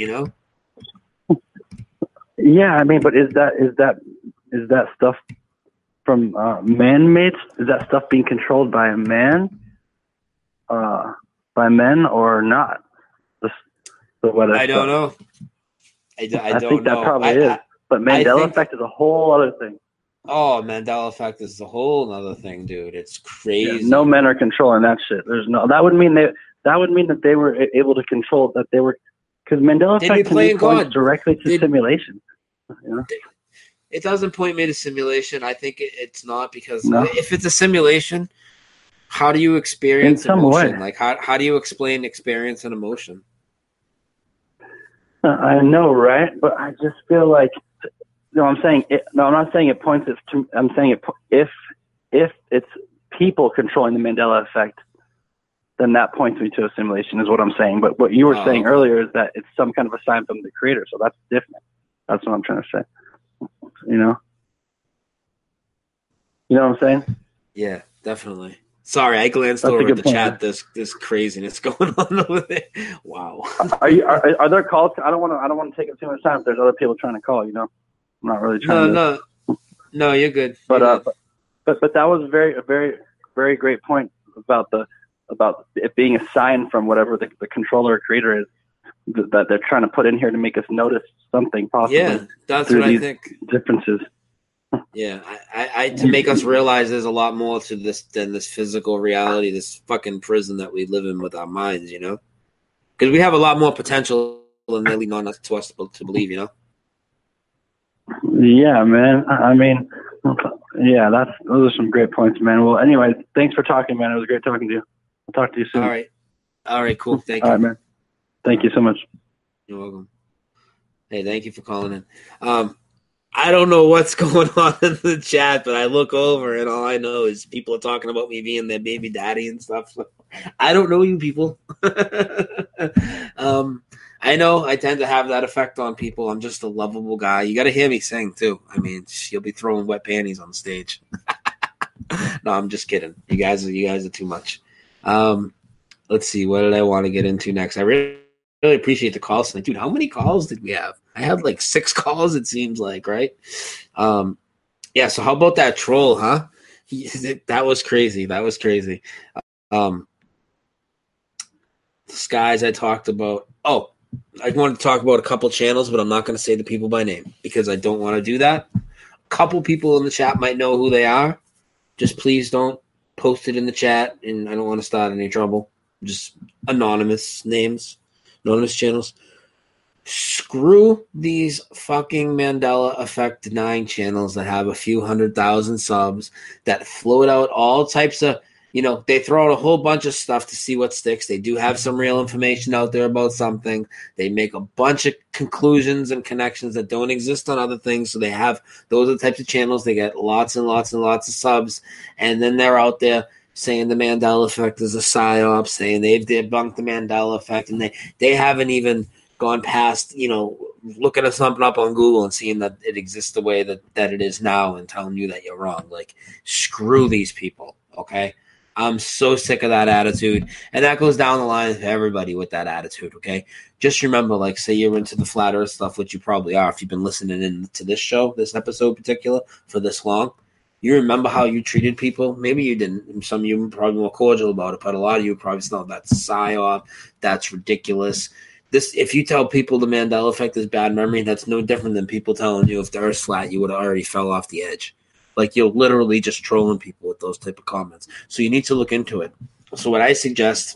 know? Yeah, I mean, but is that is that is that stuff from uh, man-made? Is that stuff being controlled by a man, uh, by men or not? The, the weather I don't stuff. know. I, d- I I don't think know. that probably I, is. I, But I Mandela think- effect is a whole other thing. Oh, Mandela effect is a whole other thing, dude. It's crazy. Yeah, no men are controlling that shit. There's no. That would mean they. That would mean that they were able to control that they were, because Mandela They'd be effect can be playing points God. directly to They'd- simulation. You know? It doesn't point me to simulation. I think it, it's not because No. if it's a simulation, how do you experience In some emotion? way. Like how how do you explain experience and emotion? Uh, I know, right? But I just feel like, no, I'm saying it, no, I'm not saying it points it to. I'm saying it if if it's people controlling the Mandela effect, then that points me to a simulation, is what I'm saying. But what you were Oh, saying okay. earlier is that it's some kind of a sign from the creator, so that's different. That's what I'm trying to say. You know? You know what I'm saying? Yeah, definitely. Sorry, I glanced That's a over good at the point. chat. This this craziness going on over there. Wow. Are you? Are, are there calls? I don't want to. I don't want to take up too much time. If there's other people trying to call, you know, I'm not really No, trying to. no, no. You're good. But You're uh, good. but, but but that was a very a very very great point about the about it being a sign from whatever the, the controller or creator is th- that they're trying to put in here to make us notice something possibly. Yeah, that's through what I these think. Differences. Yeah, I, I, I to make us realize there's a lot more to this than this physical reality, this fucking prison that we live in with our minds, you know? Because we have a lot more potential than they lean on us to us to believe, you know? Yeah, man. I I mean, yeah, that's those are some great points, man. Well, anyway, thanks for talking, man. It was great talking to you. I'll talk to you soon. All right. All right, cool. Thank All you. right, man. Thank you so much. You're welcome. Hey, thank you for calling in. Um, I don't know what's going on in the chat, but I look over and all I know is people are talking about me being their baby daddy and stuff. So I don't know you people. um, I know I tend to have that effect on people. I'm just a lovable guy. You got to hear me sing too. I mean, you'll be throwing wet panties on stage. No, I'm just kidding. You guys are you guys are too much. Um, let's see. What did I want to get into next? I really. Really appreciate the calls tonight. Dude, how many calls did we have? I had like six calls, it seems like, right? Um, yeah, so how about that troll, huh? He, that was crazy. That was crazy. Um, the skies I talked about. Oh, I wanted to talk about a couple channels, but I'm not going to say the people by name because I don't want to do that. A couple people in the chat might know who they are. Just please don't post it in the chat, and I don't want to start any trouble. Just anonymous names. Anonymous channels. Screw these fucking Mandela effect denying channels that have a few hundred thousand subs that float out all types of, you know, they throw out a whole bunch of stuff to see what sticks. They do have some real information out there about something. They make a bunch of conclusions and connections that don't exist on other things. So they have, those are the types of channels. They get lots and lots and lots of subs. And then they're out there saying the Mandela effect is a psyop, saying they've debunked the Mandela effect, and they, they haven't even gone past, you know, looking at something up on Google and seeing that it exists the way that, that it is now and telling you that you're wrong. Like, screw these people, okay? I'm so sick of that attitude. And that goes down the line for everybody with that attitude, okay? Just remember, like, say you're into the flat earth stuff, which you probably are if you've been listening in to this show, this episode in particular, for this long. You remember how you treated people? Maybe you didn't. Some of you were probably more cordial about it, but a lot of you probably still that's psyop. That's ridiculous. This, if you tell people the Mandela effect is bad memory, that's no different than people telling you if the Earth's flat, you would have already fell off the edge. Like you're literally just trolling people with those type of comments. So you need to look into it. So what I suggest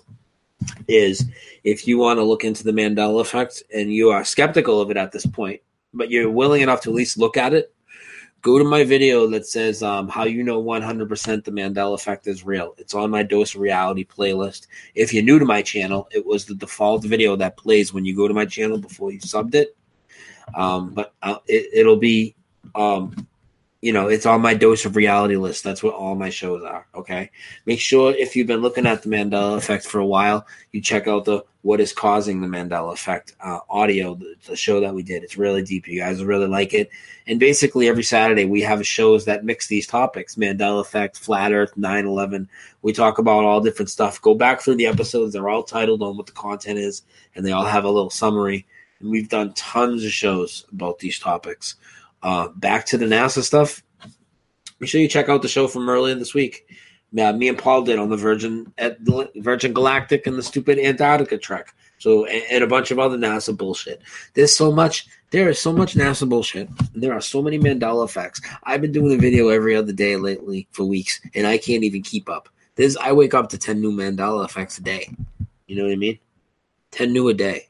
is, if you want to look into the Mandela effect and you are skeptical of it at this point, but you're willing enough to at least look at it, go to my video that says um, how you know one hundred percent the Mandela effect is real. It's on my Dose of Reality playlist. If you're new to my channel, it was the default video that plays when you go to my channel before you subbed it. Um, but uh, it, it'll be, um, you know, it's on my Dose of Reality list. That's what all my shows are, okay? Make sure if you've been looking at the Mandela effect for a while, you check out the What is Causing the Mandela Effect uh, audio, the, the show that we did. It's really deep. You guys will really like it. And basically every Saturday we have shows that mix these topics, Mandela Effect, Flat Earth, nine eleven. We talk about all different stuff. Go back through the episodes. They're all titled on what the content is, and they all have a little summary. And we've done tons of shows about these topics. Uh, back to the NASA stuff. Make sure you check out the show from earlier this week. Yeah, me and Paul did on the Virgin at the Virgin Galactic and the stupid Antarctica trek. So and, and a bunch of other NASA bullshit. There's so much. There is so much NASA bullshit. There are so many Mandela effects. I've been doing a video every other day lately for weeks, and I can't even keep up. There's I wake up to ten new Mandela effects a day. You know what I mean? ten new a day.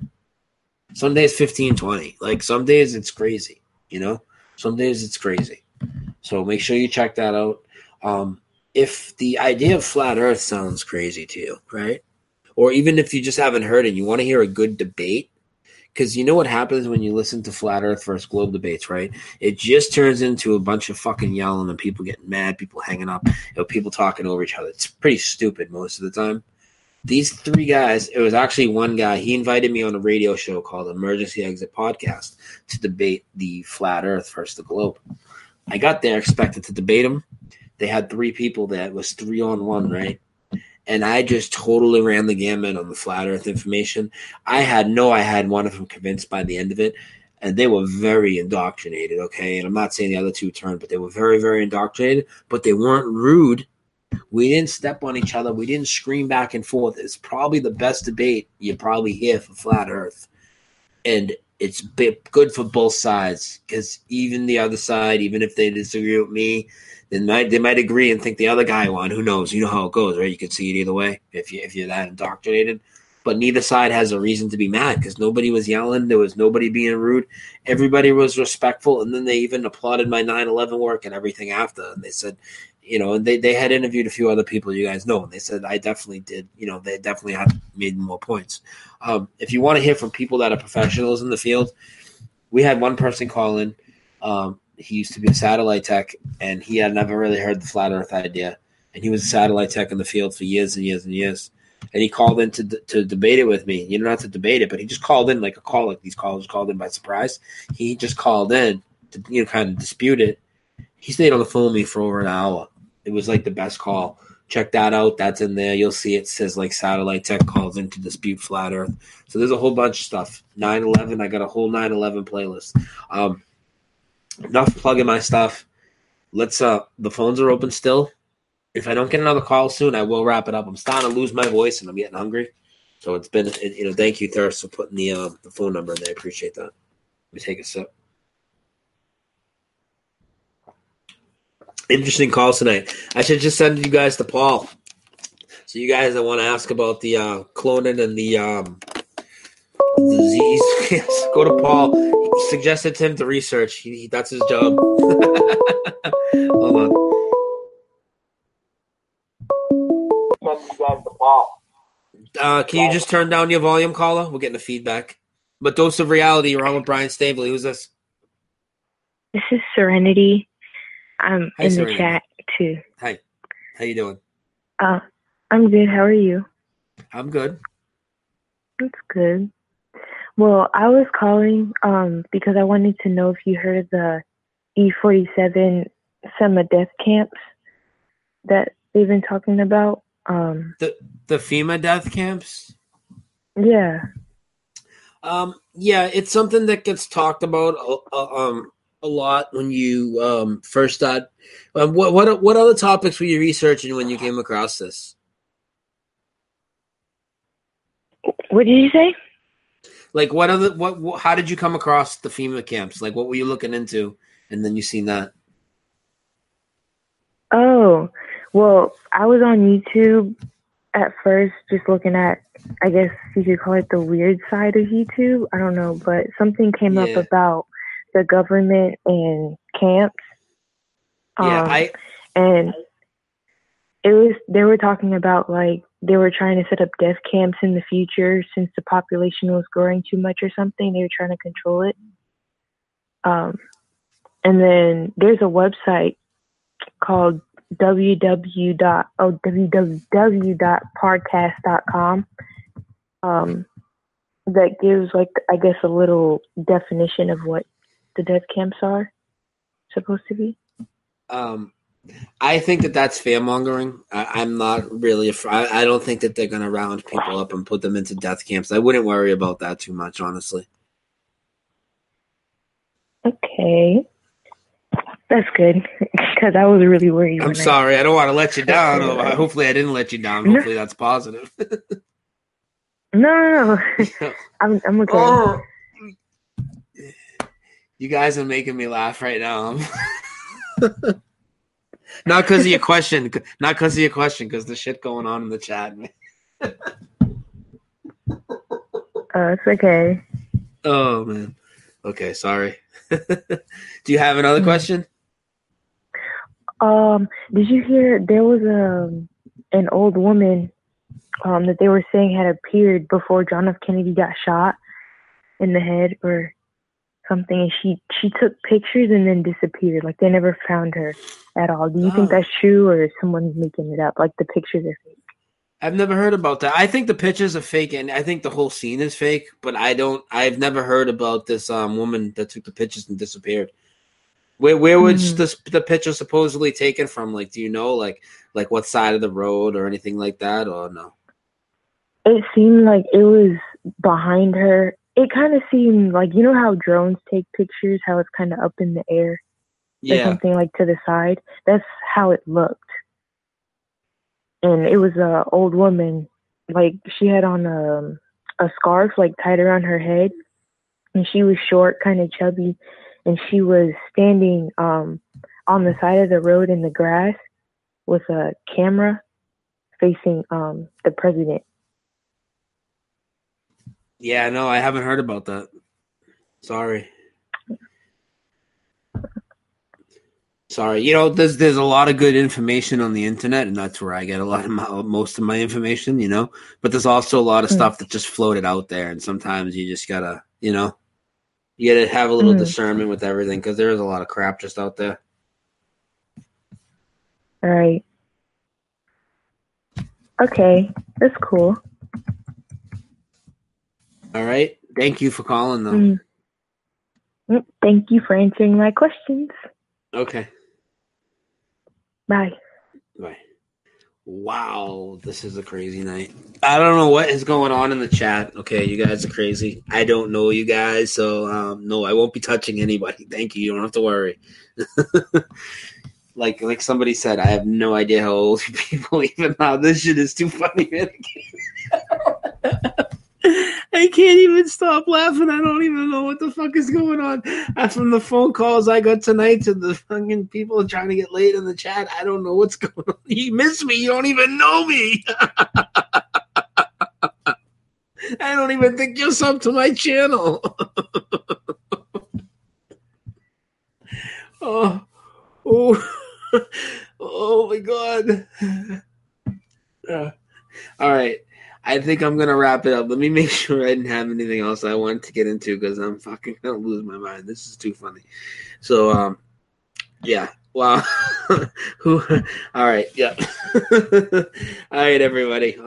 Some days fifteen, twenty. Like some days it's crazy. You know. Some days it's crazy. So make sure you check that out. Um, if the idea of flat Earth sounds crazy to you, right? Or even if you just haven't heard it, you want to hear a good debate, because you know what happens when you listen to flat Earth versus globe debates, right? It just turns into a bunch of fucking yelling and people getting mad, people hanging up, you know, people talking over each other. It's pretty stupid most of the time. These three guys, it was actually one guy, he invited me on a radio show called Emergency Exit Podcast to debate the flat Earth versus the globe. I got there expected to debate him. They had three people there. It was three on one, right? And I just totally ran the gamut on the flat Earth information. I had no, I had one of them convinced by the end of it, and they were very indoctrinated, okay? And I'm not saying the other two turned, but they were very, very indoctrinated, but they weren't rude. We didn't step on each other. We didn't scream back and forth. It's probably the best debate you probably hear for flat Earth. And it's good for both sides, because even the other side, even if they disagree with me, they might they might agree and think the other guy won. Who knows? You know how it goes, right? You can see it either way if you if you're that indoctrinated. But neither side has a reason to be mad, because nobody was yelling. There was nobody being rude. Everybody was respectful, and then they even applauded my nine eleven work and everything after. And they said, you know, and they, they had interviewed a few other people you guys know, and they said I definitely did. You know, they definitely had made more points. Um, if you want to hear from people that are professionals in the field, we had one person call in. Um, he used to be a satellite tech, and he had never really heard the flat Earth idea. And he was a satellite tech in the field for years and years and years. And he called in to to debate it with me. You know, not to debate it, but he just called in like a call, like these callers called in by surprise. He just called in to, you know, kind of dispute it. He stayed on the phone with me for over an hour. It was like the best call. Check that out. That's in there. You'll see it says like satellite tech calls in to dispute flat Earth. So there's a whole bunch of stuff. nine eleven, I got a whole nine eleven playlist. Um, enough plugging my stuff. Let's, uh, the phones are open still. If I don't get another call soon, I will wrap it up. I'm starting to lose my voice and I'm getting hungry. So it's been, you know, thank you, Thirst, for putting the, uh, the phone number in there. I appreciate that. Let me take a sip. Interesting calls tonight. I should just send you guys to Paul. So you guys that want to ask about the uh, cloning and the um, disease, yes, go to Paul. He suggested to him to research. He, he, that's his job. Hold on. Uh, can you just turn down your volume, caller? We're getting the feedback. But Dose of Reality, you're on with Brian Staveley. Who's this? This is Serenity. I'm Hi, in Serenity. the chat too. Hi. How you doing? Uh, I'm good. How are you? I'm good. That's good. Well, I was calling um because I wanted to know if you heard of the E forty-seven SEMA death camps that they've been talking about. Um, The the FEMA death camps? yeah. Um, yeah, it's something that gets talked about uh, um a lot when you um first start. Um, what what what other topics were you researching when you came across this? What did you say? Like what other what, what how did you come across the FEMA camps? Like what were you looking into, and then you seen that? Oh, well, I was on YouTube at first, just looking at, I guess you could call it the weird side of YouTube. I don't know, but something came Yeah. up about the government and camps. Yeah, Um, I and it was, they were talking about like, they were trying to set up death camps in the future since the population was growing too much or something. They were trying to control it. Um, and then there's a website called www dot oh www dot podcast dot com um that gives like I guess a little definition of what the death camps are supposed to be. um I think that that's fear mongering. I'm not really. Af- I, I don't think that they're going to round people up and put them into death camps. I wouldn't worry about that too much, honestly. Okay. That's good, because I was really worried. I'm when sorry. I, don't want to let you down. Okay, right. Hopefully, I didn't let you down. No. Hopefully, that's positive. I, no, no, no. I'm, I'm okay. Oh, you guys are making me laugh right now. Not because of your question. Not because of your question. Because the shit going on in the chat. Oh, it's okay. Oh man. Okay, sorry. Do you have another question? Um, did you hear there was a an old woman um that they were saying had appeared before John F. Kennedy got shot in the head or something, and she she took pictures and then disappeared. Like they never found her at all. Do you think Oh. that's true, or is someone making it up? Like the pictures are fake. I've never heard about that. I think the pictures are fake, and I think the whole scene is fake. But I don't. I've never heard about this um woman that took the pictures and disappeared. Where where was Mhm. this the picture supposedly taken from? Like, do you know, like like what side of the road or anything like that, or no? It seemed like it was behind her. It kind of seemed like, you know how drones take pictures, how it's kind of up in the air or Yeah. something, like to the side. That's how it looked. And it was a old woman, like she had on a a scarf like tied around her head, and she was short, kind of chubby, and she was standing um on the side of the road in the grass with a camera facing um the president. Yeah, no, I haven't heard about that. Sorry. Sorry. You know, there's there's a lot of good information on the internet, and that's where I get a lot of my, most of my information, you know. But there's also a lot of Mm. stuff that just floated out there, and sometimes you just gotta, you know, you gotta have a little Mm. discernment with everything because there is a lot of crap just out there. All right. Okay, that's cool. All right. Thank you for calling, though. Mm. Mm, Thank you for answering my questions. Okay. Bye. Bye. Wow, this is a crazy night. I don't know what is going on in the chat. Okay, you guys are crazy. I don't know you guys, so um, no, I won't be touching anybody. Thank you. You don't have to worry. like like somebody said, I have no idea how old you people even now. This shit is too funny, man. I can't even stop laughing. I don't even know what the fuck is going on. Uh, From the phone calls I got tonight to the fucking people trying to get laid in the chat, I don't know what's going on. You miss me. You don't even know me. I don't even think you're sub to my channel. oh, oh, oh my god. Uh, all right. I think I'm gonna wrap it up. Let me make sure I didn't have anything else I wanted to get into because I'm fucking gonna lose my mind. This is too funny. So, um, yeah. Wow. Who? All right. Yeah. All right, everybody.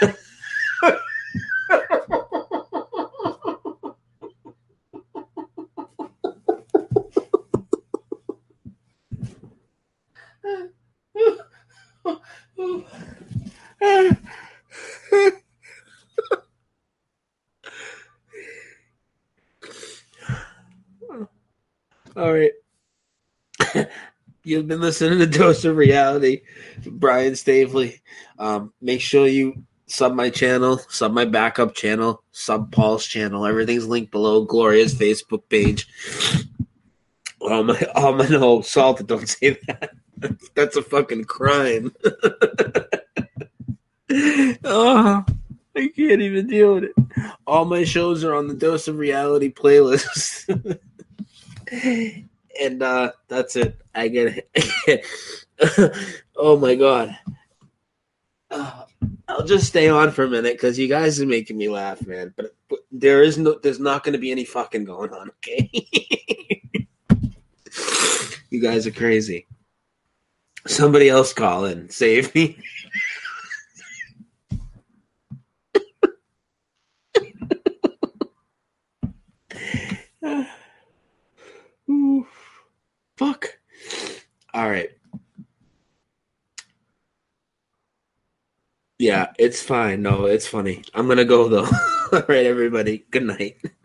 All right. You've been listening to Dose of Reality, Brian Stavely. Um, make sure you sub my channel, sub my backup channel, sub Paul's channel. Everything's linked below. Gloria's Facebook page. Oh my, oh my, no, Salted, don't say that. That's a fucking crime. Oh, I can't even deal with it. All my shows are on the Dose of Reality playlist. And uh, that's it. I get it. Oh my god. Uh, I'll just stay on for a minute because you guys are making me laugh, man. But, but there is no, there's not going to be any fucking going on. Okay. You guys are crazy. Somebody else call in. Save me. Ooh, fuck. All right. Yeah, it's fine. No, it's funny. I'm going to go, though. All right, everybody. Good night.